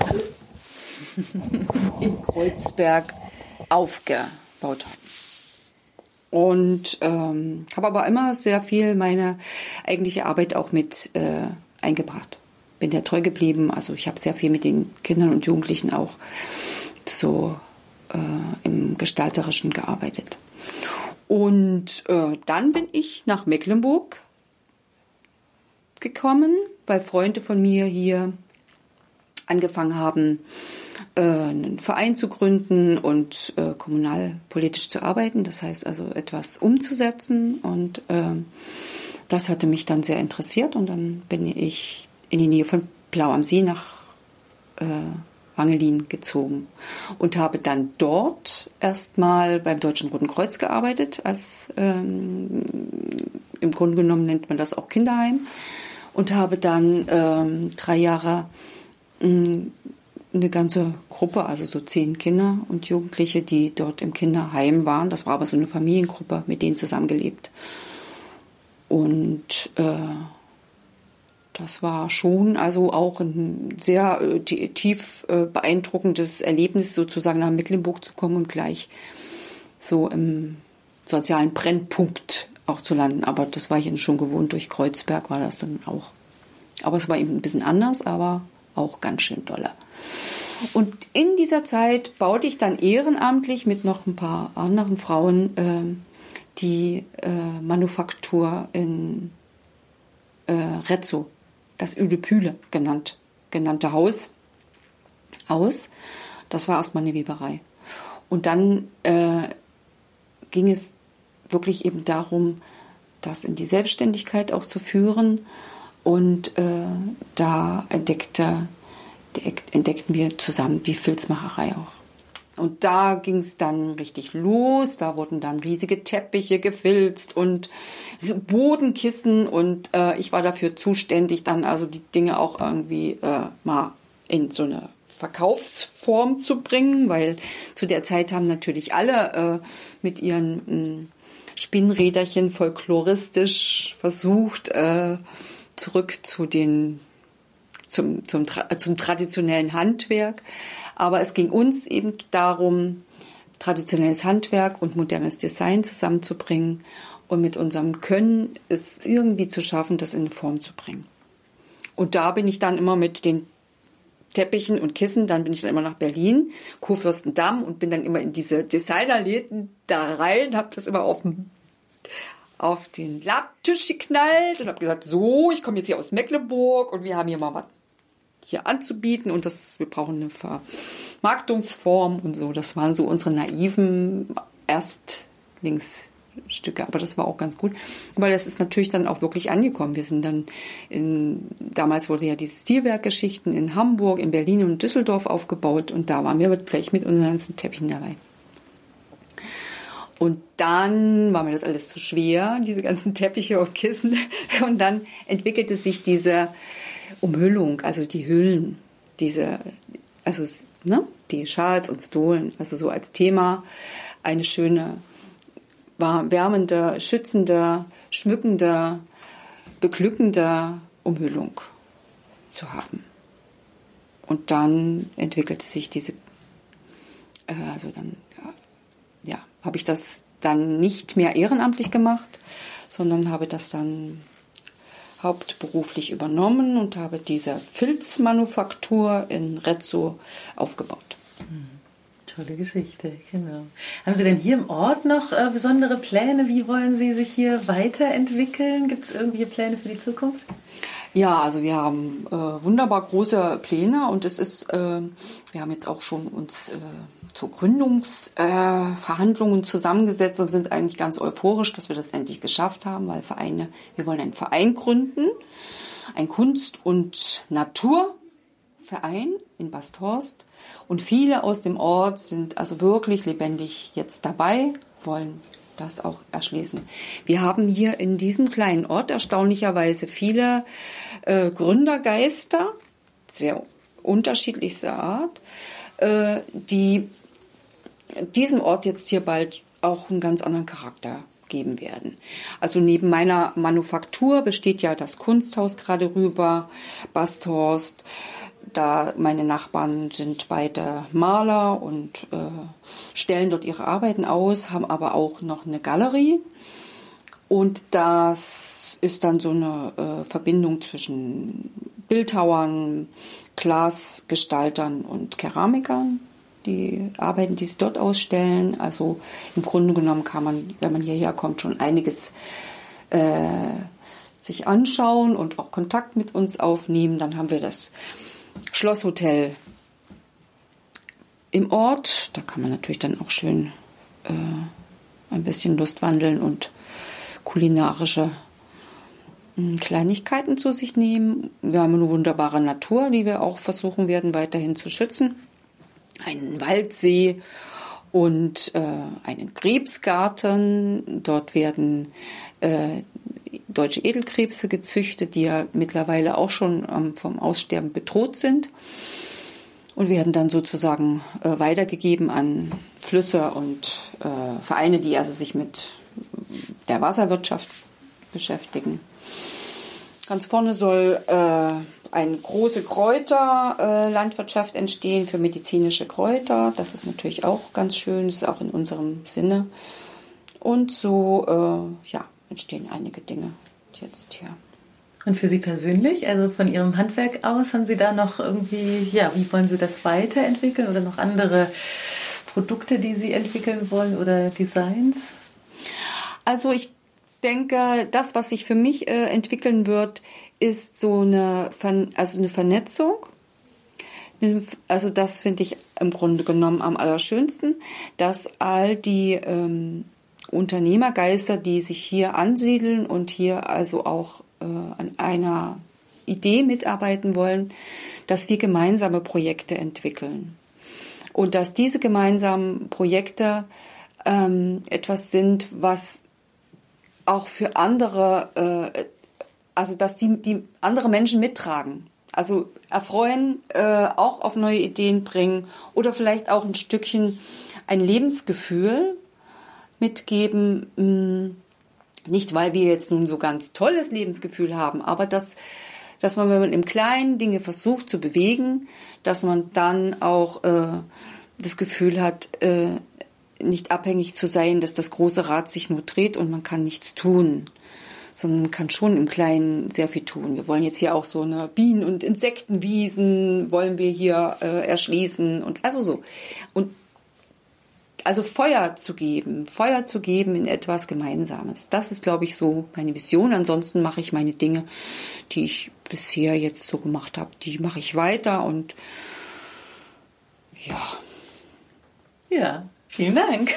Kreuzberg aufgebaut haben. Und habe aber immer sehr viel meine eigentliche Arbeit auch mit eingebracht. Bin der treu geblieben. Also ich habe sehr viel mit den Kindern und Jugendlichen auch so im Gestalterischen gearbeitet. Und dann bin ich nach Mecklenburg gekommen, weil Freunde von mir hier angefangen haben, einen Verein zu gründen und kommunalpolitisch zu arbeiten. Das heißt also etwas umzusetzen. Und das hatte mich dann sehr interessiert. Und dann bin ich in die Nähe von Plau am See nach Wangelin gezogen und habe dann dort erstmal beim Deutschen Roten Kreuz gearbeitet, im Grunde genommen nennt man das auch Kinderheim, und habe dann 3 Jahre eine ganze Gruppe, also so 10 Kinder und Jugendliche, die dort im Kinderheim waren. Das war aber so eine Familiengruppe, mit denen zusammengelebt. Und das war schon also auch ein sehr tief beeindruckendes Erlebnis, sozusagen nach Mecklenburg zu kommen und gleich so im sozialen Brennpunkt auch zu landen. Aber das war ich dann schon gewohnt, durch Kreuzberg war das dann auch. Aber es war eben ein bisschen anders, aber auch ganz schön dolle. Und in dieser Zeit baute ich dann ehrenamtlich mit noch ein paar anderen Frauen die Manufaktur in Retzow, das Ülepüle genannte Haus aus. Das war erstmal eine Weberei. Und dann ging es wirklich eben darum, das in die Selbstständigkeit auch zu führen. Und da entdeckten wir zusammen die Filzmacherei auch. Und da ging es dann richtig los. Da wurden dann riesige Teppiche gefilzt und Bodenkissen. Und ich war dafür zuständig, dann also die Dinge auch irgendwie mal in so eine Verkaufsform zu bringen, weil zu der Zeit haben natürlich alle mit ihren Spinnräderchen folkloristisch versucht, zurück zu zum traditionellen Handwerk. Aber es ging uns eben darum, traditionelles Handwerk und modernes Design zusammenzubringen und mit unserem Können es irgendwie zu schaffen, das in eine Form zu bringen. Und da bin ich dann immer mit den Teppichen und Kissen, dann bin ich dann immer nach Berlin, Kurfürstendamm, und bin dann immer in diese Designerläden da rein, habe das immer auf den Latttisch geknallt und habe gesagt, so, ich komme jetzt hier aus Mecklenburg und wir haben hier mal was hier anzubieten und wir brauchen eine Vermarktungsform und so. Das waren so unsere naiven Erstlingsstücke, aber das war auch ganz gut, weil das ist natürlich dann auch wirklich angekommen. Wir sind dann damals wurde ja diese Stilwerkgeschichten in Hamburg, in Berlin und Düsseldorf aufgebaut und da waren wir gleich mit unseren ganzen Teppichen dabei. Und dann war mir das alles zu schwer, diese ganzen Teppiche und Kissen. Und dann entwickelte sich diese Umhüllung, also die Hüllen, die Schals und Stolen, also so als Thema eine schöne, wärmende, schützende, schmückende, beglückende Umhüllung zu haben. Und dann entwickelte sich habe ich das dann nicht mehr ehrenamtlich gemacht, sondern habe das dann hauptberuflich übernommen und habe diese Filzmanufaktur in Rezzo aufgebaut. Tolle Geschichte, genau. Haben Sie denn hier im Ort noch besondere Pläne? Wie wollen Sie sich hier weiterentwickeln? Gibt es irgendwelche Pläne für die Zukunft? Ja, also wir haben wunderbar große Pläne und wir haben jetzt auch schon uns zu Gründungsverhandlungen zusammengesetzt und sind eigentlich ganz euphorisch, dass wir das endlich geschafft haben, weil wir wollen einen Verein gründen, ein Kunst- und Naturverein in Basthorst, und viele aus dem Ort sind also wirklich lebendig jetzt dabei, wollen das auch erschließen. Wir haben hier in diesem kleinen Ort erstaunlicherweise viele Gründergeister, sehr unterschiedlichster Art, die diesem Ort jetzt hier bald auch einen ganz anderen Charakter geben werden. Also neben meiner Manufaktur besteht ja das Kunsthaus gerade rüber, Basthorst. Da meine Nachbarn sind beide Maler und stellen dort ihre Arbeiten aus, haben aber auch noch eine Galerie. Und das ist dann so eine Verbindung zwischen Bildhauern, Glasgestaltern und Keramikern. Die Arbeiten, die sie dort ausstellen. Also im Grunde genommen kann man, wenn man hierher kommt, schon einiges sich anschauen und auch Kontakt mit uns aufnehmen. Dann haben wir das Schlosshotel im Ort. Da kann man natürlich dann auch schön ein bisschen lustwandeln und kulinarische Kleinigkeiten zu sich nehmen. Wir haben eine wunderbare Natur, die wir auch versuchen werden, weiterhin zu schützen. Einen Waldsee und einen Krebsgarten. Dort werden deutsche Edelkrebse gezüchtet, die ja mittlerweile auch schon vom Aussterben bedroht sind und werden dann sozusagen weitergegeben an Flüsse und Vereine, die also sich mit der Wasserwirtschaft beschäftigen. Ganz vorne soll eine große Kräuterlandwirtschaft entstehen für medizinische Kräuter. Das ist natürlich auch ganz schön, das ist auch in unserem Sinne. Und so entstehen einige Dinge jetzt hier. Und für Sie persönlich, also von Ihrem Handwerk aus, haben Sie da noch irgendwie, wie wollen Sie das weiterentwickeln oder noch andere Produkte, die Sie entwickeln wollen oder Designs? Also ich denke, das, was sich für mich entwickeln wird, ist so eine Vernetzung. Also das finde ich im Grunde genommen am allerschönsten, dass all die Unternehmergeister, die sich hier ansiedeln und hier also auch an einer Idee mitarbeiten wollen, dass wir gemeinsame Projekte entwickeln. Und dass diese gemeinsamen Projekte etwas sind, was auch für andere, also dass die andere Menschen mittragen. Also erfreuen, auch auf neue Ideen bringen oder vielleicht auch ein Stückchen ein Lebensgefühl mitgeben. Nicht, weil wir jetzt nun so ganz tolles Lebensgefühl haben, aber dass man, wenn man im Kleinen Dinge versucht zu bewegen, dass man dann auch das Gefühl hat, nicht abhängig zu sein, dass das große Rad sich nur dreht und man kann nichts tun, sondern man kann schon im Kleinen sehr viel tun. Wir wollen jetzt hier auch so eine Bienen- und Insektenwiesen wollen wir hier erschließen und also so. Und also Feuer zu geben in etwas Gemeinsames. Das ist, glaube ich, so meine Vision. Ansonsten mache ich meine Dinge, die ich bisher jetzt so gemacht habe, die mache ich weiter und ja. Ja, vielen Dank.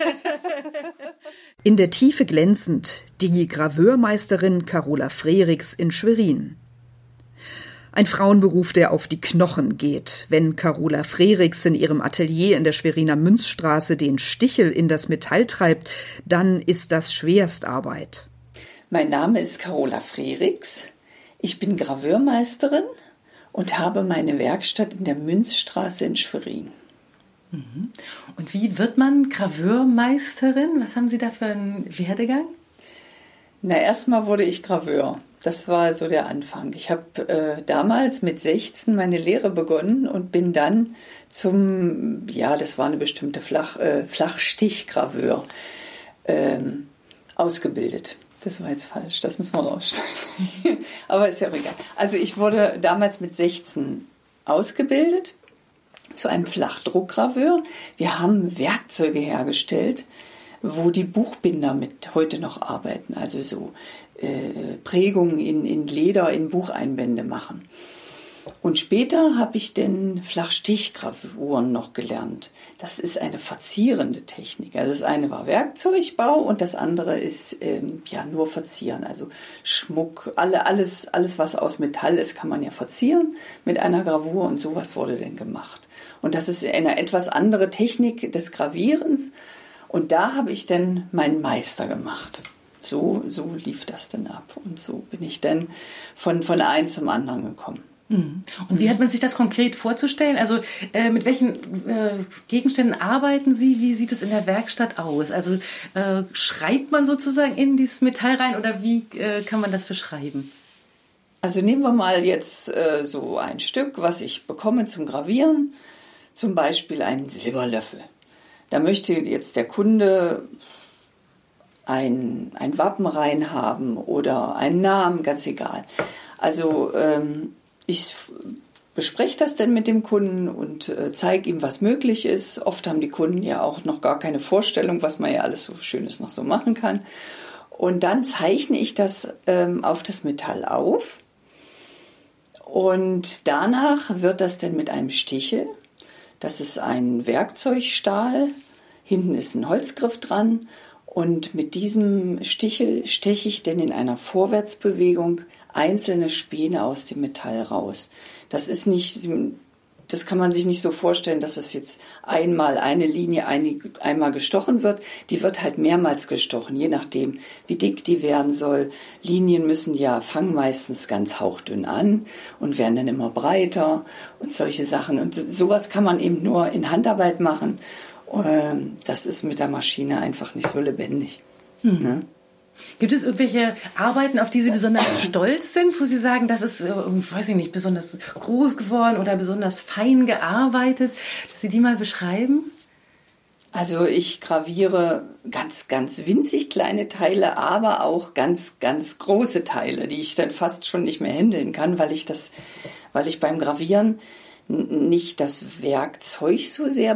In der Tiefe glänzend die Graveurmeisterin Carola Frerichs in Schwerin. Ein Frauenberuf, der auf die Knochen geht. Wenn Carola Frerichs in ihrem Atelier in der Schweriner Münzstraße den Stichel in das Metall treibt, dann ist das Schwerstarbeit. Mein Name ist Carola Frerichs. Ich bin Graveurmeisterin und habe meine Werkstatt in der Münzstraße in Schwerin. Und wie wird man Graveurmeisterin? Was haben Sie da für einen Werdegang? Na, erstmal wurde ich Graveur. Das war so der Anfang. Ich habe damals mit 16 meine Lehre begonnen und bin dann das war eine bestimmte Flachstichgraveur ausgebildet. Das war jetzt falsch, das müssen wir rausstellen. Aber ist ja auch egal. Also ich wurde damals mit 16 ausgebildet zu einem Flachdruckgraveur. Wir haben Werkzeuge hergestellt, wo die Buchbinder mit heute noch arbeiten, also so Prägungen in Leder, in Bucheinbände machen. Und später habe ich dann Flachstichgravuren noch gelernt. Das ist eine verzierende Technik. Also das eine war Werkzeugbau und das andere ist nur Verzieren. Also Schmuck, alles was aus Metall ist, kann man ja verzieren mit einer Gravur und sowas wurde dann gemacht. Und das ist eine etwas andere Technik des Gravierens. Und da habe ich dann meinen Meister gemacht. So lief das dann ab. Und so bin ich dann von einem zum anderen gekommen. Und wie hat man sich das konkret vorzustellen? Also mit welchen Gegenständen arbeiten Sie? Wie sieht es in der Werkstatt aus? Also schreibt man sozusagen in dieses Metall rein oder wie kann man das beschreiben? Also nehmen wir mal jetzt so ein Stück, was ich bekomme zum Gravieren. Zum Beispiel einen Silberlöffel. Da möchte jetzt der Kunde ein Wappen reinhaben oder einen Namen, ganz egal. Also ich bespreche das dann mit dem Kunden und zeige ihm, was möglich ist. Oft haben die Kunden ja auch noch gar keine Vorstellung, was man ja alles so Schönes noch so machen kann. Und dann zeichne ich das auf das Metall auf. Und danach wird das dann mit einem Stichel, das ist ein Werkzeugstahl, hinten ist ein Holzgriff dran. Und mit diesem Stichel steche ich dann in einer Vorwärtsbewegung einzelne Späne aus dem Metall raus. Das kann man sich nicht so vorstellen, dass es jetzt einmal eine Linie einmal gestochen wird. Die wird halt mehrmals gestochen, je nachdem, wie dick die werden soll. Linien fangen meistens ganz hauchdünn an und werden dann immer breiter und solche Sachen. Und sowas kann man eben nur in Handarbeit machen. Das ist mit der Maschine einfach nicht so lebendig. Ne? Gibt es irgendwelche Arbeiten, auf die Sie besonders stolz sind, wo Sie sagen, das ist, weiß ich nicht, besonders groß geworden oder besonders fein gearbeitet, dass Sie die mal beschreiben? Also ich graviere ganz, ganz winzig kleine Teile, aber auch ganz, ganz große Teile, die ich dann fast schon nicht mehr handeln kann, weil ich beim Gravieren nicht das Werkzeug so sehr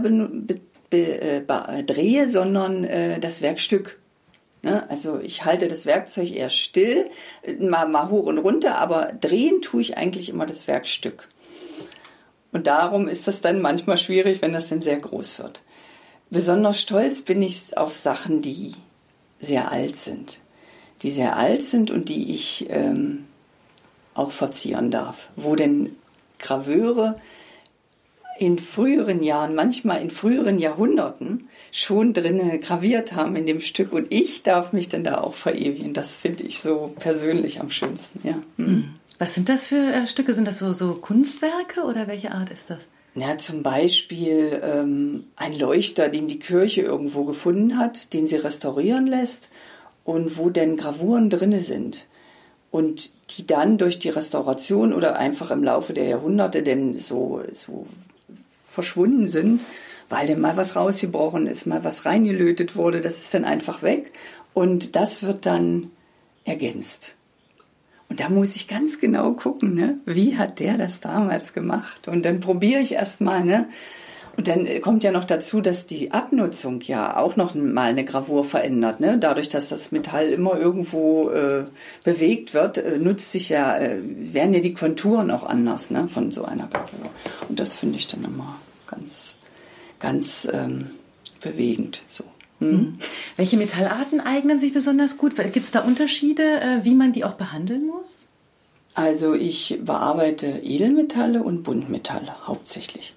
drehe, sondern das Werkstück. Ne? Also ich halte das Werkzeug eher still, mal hoch und runter, aber drehen tue ich eigentlich immer das Werkstück. Und darum ist das dann manchmal schwierig, wenn das dann sehr groß wird. Besonders stolz bin ich auf Sachen, die sehr alt sind. Die sehr alt sind und die ich auch verzieren darf. Wo denn Graveure in früheren Jahren, manchmal in früheren Jahrhunderten schon drinne graviert haben in dem Stück und ich darf mich dann da auch verewigen. Das finde ich so persönlich am schönsten, ja. Was sind das für Stücke? Sind das so Kunstwerke oder welche Art ist das? Ja, zum Beispiel ein Leuchter, den die Kirche irgendwo gefunden hat, den sie restaurieren lässt und wo denn Gravuren drinne sind. Und die dann durch die Restauration oder einfach im Laufe der Jahrhunderte denn so verschwunden sind, weil dann mal was rausgebrochen ist, mal was reingelötet wurde, das ist dann einfach weg und das wird dann ergänzt. Und da muss ich ganz genau gucken, ne? Wie hat der das damals gemacht? Und dann probiere ich erst mal, ne? Und dann kommt ja noch dazu, dass die Abnutzung ja auch noch mal eine Gravur verändert. Ne? Dadurch, dass das Metall immer irgendwo bewegt wird, werden ja die Konturen auch anders, ne? Von so einer Gravur. Und das finde ich dann immer ganz, ganz bewegend. So. Welche Metallarten eignen sich besonders gut? Gibt es da Unterschiede, wie man die auch behandeln muss? Also ich bearbeite Edelmetalle und Buntmetalle hauptsächlich.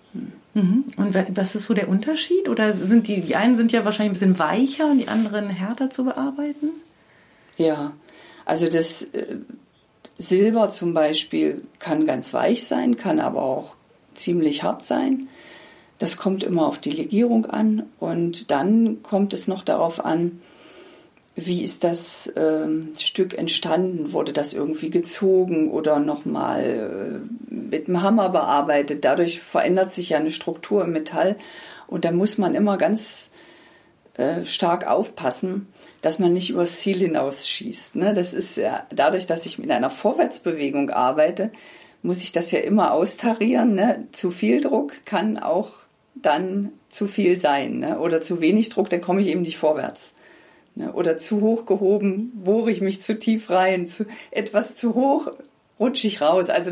Und was ist so der Unterschied? Oder sind die einen sind ja wahrscheinlich ein bisschen weicher und die anderen härter zu bearbeiten? Ja, also das Silber zum Beispiel kann ganz weich sein, kann aber auch ziemlich hart sein. Das kommt immer auf die Legierung an und dann kommt es noch darauf an, wie ist das Stück entstanden? Wurde das irgendwie gezogen oder nochmal mit dem Hammer bearbeitet? Dadurch verändert sich ja eine Struktur im Metall und da muss man immer ganz stark aufpassen, dass man nicht übers Ziel hinausschießt. Ne? Das ist ja dadurch, dass ich mit einer Vorwärtsbewegung arbeite, muss ich das ja immer austarieren. Ne? Zu viel Druck kann auch dann zu viel sein, ne? Oder zu wenig Druck, dann komme ich eben nicht vorwärts. Oder zu hoch gehoben, bohre ich mich zu tief rein, etwas zu hoch rutsche ich raus. Also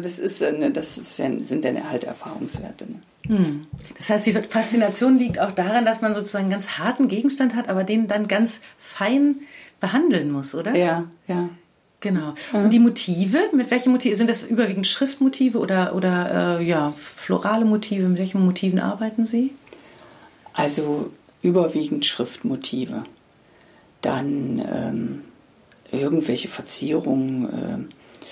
sind dann halt Erfahrungswerte. Ne? Das heißt, die Faszination liegt auch daran, dass man sozusagen einen ganz harten Gegenstand hat, aber den dann ganz fein behandeln muss, oder? Ja. Genau. Und die Motive, mit welchen Motiven? Sind das überwiegend Schriftmotive oder florale Motive? Mit welchen Motiven arbeiten Sie? Also überwiegend Schriftmotive. Dann irgendwelche Verzierungen,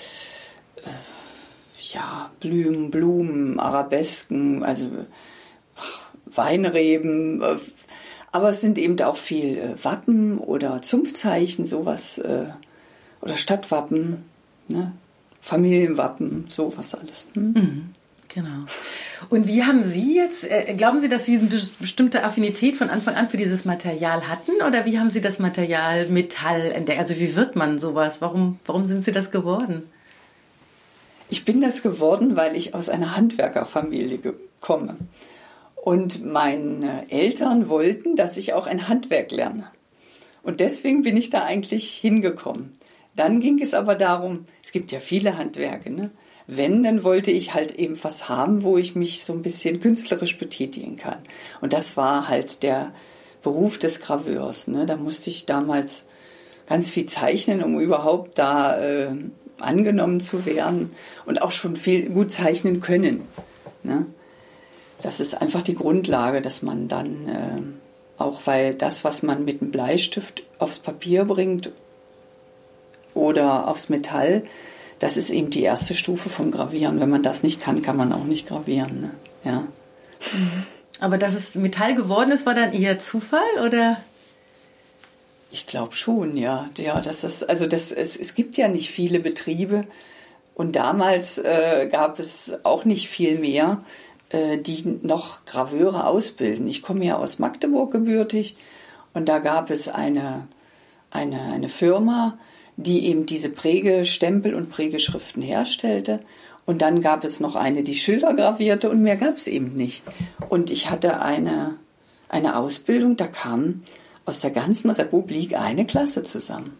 Blumen, Arabesken, also Weinreben. Aber es sind eben auch viel Wappen oder Zunftzeichen, sowas, oder Stadtwappen, ne? Familienwappen, sowas alles. Genau. Und wie haben Sie jetzt, glauben Sie, dass Sie eine bestimmte Affinität von Anfang an für dieses Material hatten? Oder wie haben Sie das Material Metall entdeckt? Also wie wird man sowas? Warum sind Sie das geworden? Ich bin das geworden, weil ich aus einer Handwerkerfamilie komme. Und meine Eltern wollten, dass ich auch ein Handwerk lerne. Und deswegen bin ich da eigentlich hingekommen. Dann ging es aber darum, es gibt ja viele Handwerke, ne? Dann wollte ich halt eben was haben, wo ich mich so ein bisschen künstlerisch betätigen kann. Und das war halt der Beruf des Graveurs. Ne? Da musste ich damals ganz viel zeichnen, um überhaupt da angenommen zu werden und auch schon viel gut zeichnen können. Ne? Das ist einfach die Grundlage, dass man dann, auch weil das, was man mit einem Bleistift aufs Papier bringt oder aufs Metall, das ist eben die erste Stufe vom Gravieren. Wenn man das nicht kann, kann man auch nicht gravieren. Ne? Ja. Aber dass es Metall geworden ist, war dann eher Zufall, oder? Ich glaube schon, ja. Es gibt ja nicht viele Betriebe und damals gab es auch nicht viel mehr, die noch Graveure ausbilden. Ich komme ja aus Magdeburg gebürtig und da gab es eine Firma, die eben diese Prägestempel und Prägeschriften herstellte. Und dann gab es noch eine, die Schilder gravierte und mehr gab es eben nicht. Und ich hatte eine Ausbildung, da kam aus der ganzen Republik eine Klasse zusammen.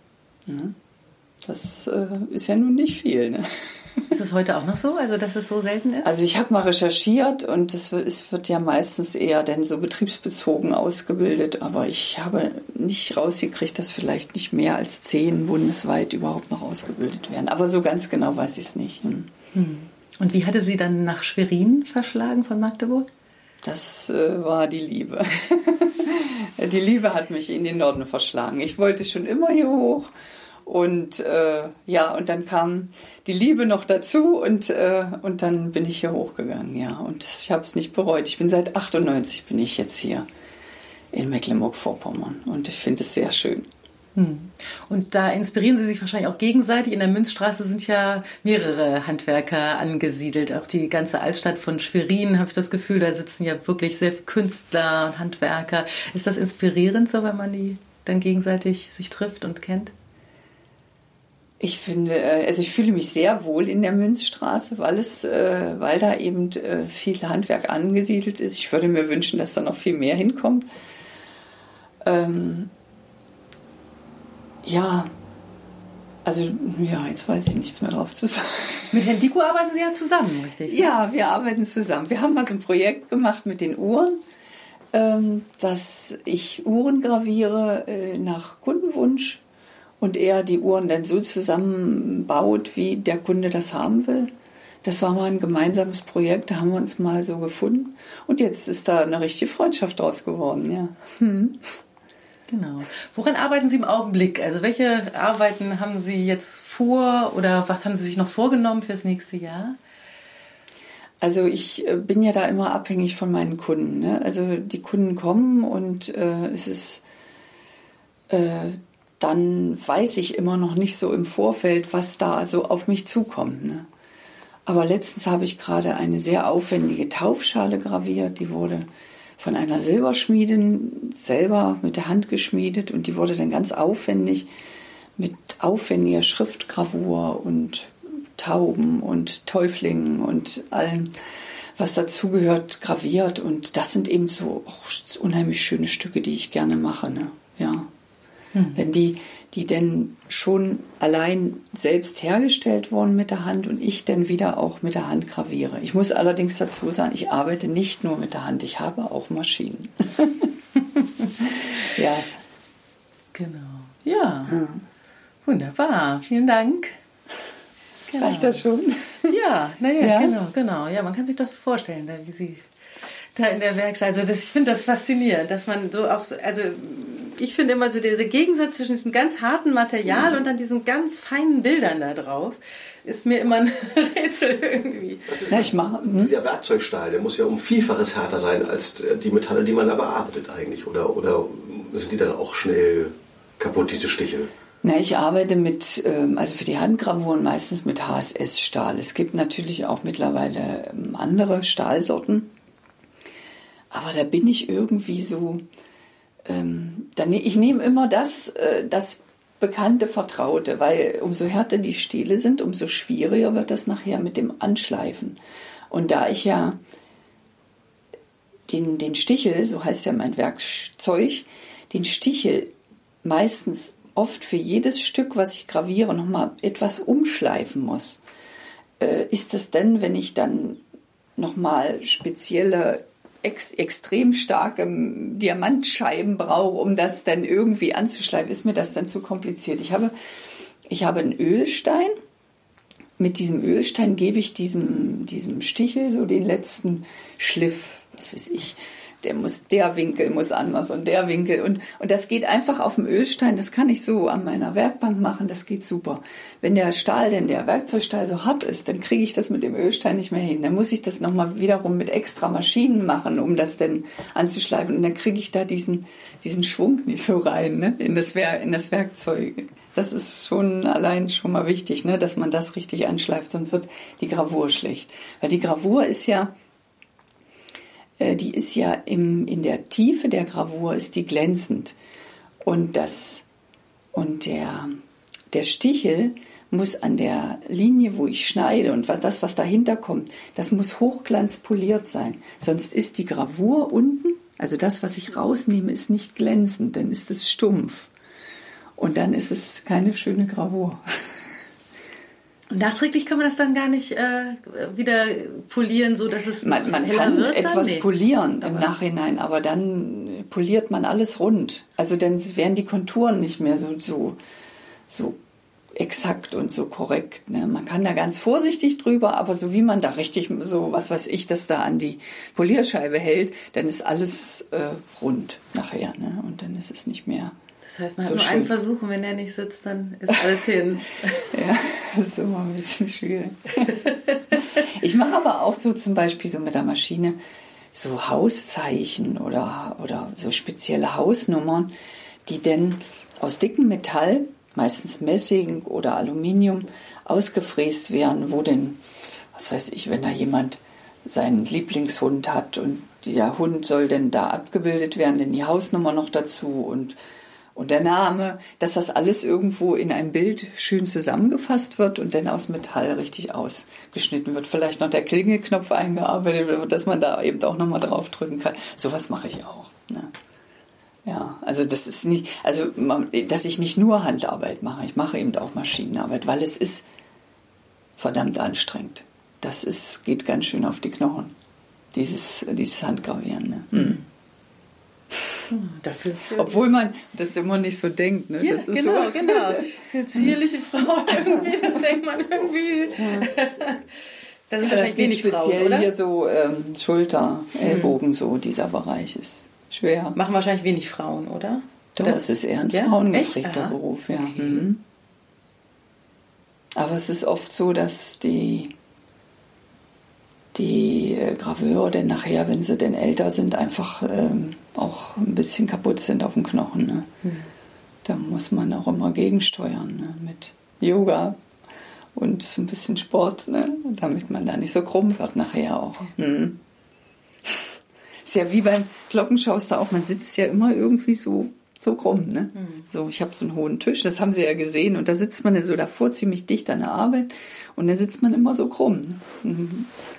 Das ist ja nun nicht viel. Ne? Ist es heute auch noch so, also dass es so selten ist? Also ich habe mal recherchiert und es wird ja meistens eher denn so betriebsbezogen ausgebildet, aber ich habe nicht rausgekriegt, dass vielleicht nicht mehr als 10 bundesweit überhaupt noch ausgebildet werden. Aber so ganz genau weiß ich es nicht. Und wie hatte sie dann nach Schwerin verschlagen von Magdeburg? Das war die Liebe. Die Liebe hat mich in den Norden verschlagen. Ich wollte schon immer hier hoch. Und und dann kam die Liebe noch dazu und dann bin ich hier hochgegangen, ja. Und ich habe es nicht bereut. Ich bin seit 98 bin ich jetzt hier in Mecklenburg-Vorpommern und ich finde es sehr schön. Und da inspirieren Sie sich wahrscheinlich auch gegenseitig. In der Münzstraße sind ja mehrere Handwerker angesiedelt. Auch die ganze Altstadt von Schwerin, habe ich das Gefühl, da sitzen ja wirklich sehr viele Künstler und Handwerker. Ist das inspirierend so, wenn man die dann gegenseitig sich trifft und kennt? Ich finde, ich fühle mich sehr wohl in der Münzstraße, weil da eben viel Handwerk angesiedelt ist. Ich würde mir wünschen, dass da noch viel mehr hinkommt. Jetzt weiß ich nichts mehr drauf zu sagen. Mit Herrn Dicko arbeiten Sie ja zusammen, richtig? Ne? Ja, wir arbeiten zusammen. Wir haben mal so ein Projekt gemacht mit den Uhren, dass ich Uhren graviere nach Kundenwunsch. Und er die Uhren dann so zusammenbaut, wie der Kunde das haben will. Das war mal ein gemeinsames Projekt, da haben wir uns mal so gefunden. Und jetzt ist da eine richtige Freundschaft draus geworden, ja. Genau. Woran arbeiten Sie im Augenblick? Also welche Arbeiten haben Sie jetzt vor oder was haben Sie sich noch vorgenommen fürs nächste Jahr? Also ich bin ja da immer abhängig von meinen Kunden, ne? Also die Kunden kommen und es ist... dann weiß ich immer noch nicht so im Vorfeld, was da so auf mich zukommt. Ne? Aber letztens habe ich gerade eine sehr aufwendige Taufschale graviert. Die wurde von einer Silberschmiedin selber mit der Hand geschmiedet und die wurde dann ganz aufwendig mit aufwendiger Schriftgravur und Tauben und Täuflingen und allem, was dazugehört, graviert. Und das sind eben so unheimlich schöne Stücke, die ich gerne mache. Ne? Ja. Wenn die denn schon allein selbst hergestellt wurden mit der Hand und ich dann wieder auch mit der Hand graviere. Ich muss allerdings dazu sagen, ich arbeite nicht nur mit der Hand, ich habe auch Maschinen. Ja. Genau. Ja. Wunderbar. Vielen Dank. Genau. Reicht das schon? Ja, genau. Ja, man kann sich das vorstellen, wie Sie da in der Werkstatt. Also ich finde das faszinierend, dass man so auch, ich finde immer so dieser Gegensatz zwischen diesem ganz harten Material und dann diesen ganz feinen Bildern da drauf, ist mir immer ein Rätsel irgendwie. Dieser Werkzeugstahl, der muss ja um Vielfaches härter sein als die Metalle, die man da bearbeitet eigentlich. Oder sind die dann auch schnell kaputt, diese Stiche? Ich arbeite für die Handgravuren meistens mit HSS-Stahl. Es gibt natürlich auch mittlerweile andere Stahlsorten. Aber da bin ich irgendwie so... ich nehme immer das bekannte, vertraute, weil umso härter die Stiele sind, umso schwieriger wird das nachher mit dem Anschleifen. Und da ich ja den Stichel, so heißt ja mein Werkzeug, den Stichel meistens oft für jedes Stück, was ich graviere, nochmal etwas umschleifen muss, ist es denn, wenn ich dann nochmal spezielle extrem starke Diamantscheiben brauche, um das dann irgendwie anzuschleifen, ist mir das dann zu kompliziert. Ich habe einen Ölstein. Mit diesem Ölstein gebe ich diesem Stichel so den letzten Schliff, was weiß ich. Der Winkel muss anders und der Winkel. Und das geht einfach auf dem Ölstein. Das kann ich so an meiner Werkbank machen. Das geht super. Wenn der Werkzeugstahl so hart ist, dann kriege ich das mit dem Ölstein nicht mehr hin. Dann muss ich das nochmal wiederum mit extra Maschinen machen, um das dann anzuschleifen. Und dann kriege ich da diesen Schwung nicht so rein, ne? in das Werkzeug. Das ist schon mal wichtig, ne? Dass man das richtig anschleift. Sonst wird die Gravur schlecht. Weil die Gravur ist ja... in der Tiefe der Gravur ist die glänzend. Und der Stichel muss an der Linie, wo ich schneide und was dahinter kommt, das muss hochglanzpoliert sein. Sonst ist die Gravur unten, also das, was ich rausnehme, ist nicht glänzend, dann ist es stumpf. Und dann ist es keine schöne Gravur. Und nachträglich kann man das dann gar nicht wieder polieren, so dass es man kann wird, etwas polieren im Nachhinein, aber dann poliert man alles rund. Also dann werden die Konturen nicht mehr so exakt und so korrekt. Ne? Man kann da ganz vorsichtig drüber, aber so wie man da richtig so, was weiß ich, das da an die Polierscheibe hält, dann ist alles rund nachher. Ne? Und dann ist es nicht mehr. Das heißt, man so hat nur schön. einen Versuch und wenn der nicht sitzt, dann ist alles hin. Ja, das ist immer ein bisschen schwierig. Ich mache aber auch so zum Beispiel so mit der Maschine so Hauszeichen oder so spezielle Hausnummern, die dann aus dickem Metall, meistens Messing oder Aluminium, ausgefräst werden, wo denn, was weiß ich, wenn da jemand seinen Lieblingshund hat und der Hund soll denn da abgebildet werden, denn die Hausnummer noch dazu und der Name, dass das alles irgendwo in einem Bild schön zusammengefasst wird und dann aus Metall richtig ausgeschnitten wird. Vielleicht noch der Klingelknopf eingearbeitet wird, dass man da eben auch nochmal drauf drücken kann. Sowas mache ich auch. Ne? Ja, also das ist nicht, also dass ich nicht nur Handarbeit mache, ich mache eben auch Maschinenarbeit, weil es ist verdammt anstrengend. Geht ganz schön auf die Knochen, dieses Handgravieren. Ne? Dafür Obwohl man das immer nicht so denkt. Ne? Ja, das ist genau. so. Die zierliche Frau, irgendwie, das denkt man irgendwie. Da sind Das wahrscheinlich geht wenig speziell Frauen, oder? hier so Schulter, Ellbogen, so dieser Bereich ist schwer. Machen wahrscheinlich wenig Frauen, oder? Doch, Oder? es ist eher ein Ja? frauengeprägter Echt? Beruf. Ja. Okay. Mhm. Aber es ist oft so, dass die Graveure denn nachher, wenn sie denn älter sind, einfach auch ein bisschen kaputt sind auf dem Knochen. Ne? Da muss man auch immer gegensteuern, ne? Mit Yoga und so ein bisschen Sport, ne? Damit man da nicht so krumm wird nachher auch. Mhm. Ist ja wie beim Glockenschaus auch, man sitzt ja immer irgendwie so krumm. Ne? So, ich habe so einen hohen Tisch, das haben Sie ja gesehen, und da sitzt man so davor ziemlich dicht an der Arbeit und dann sitzt man immer so krumm. Ne?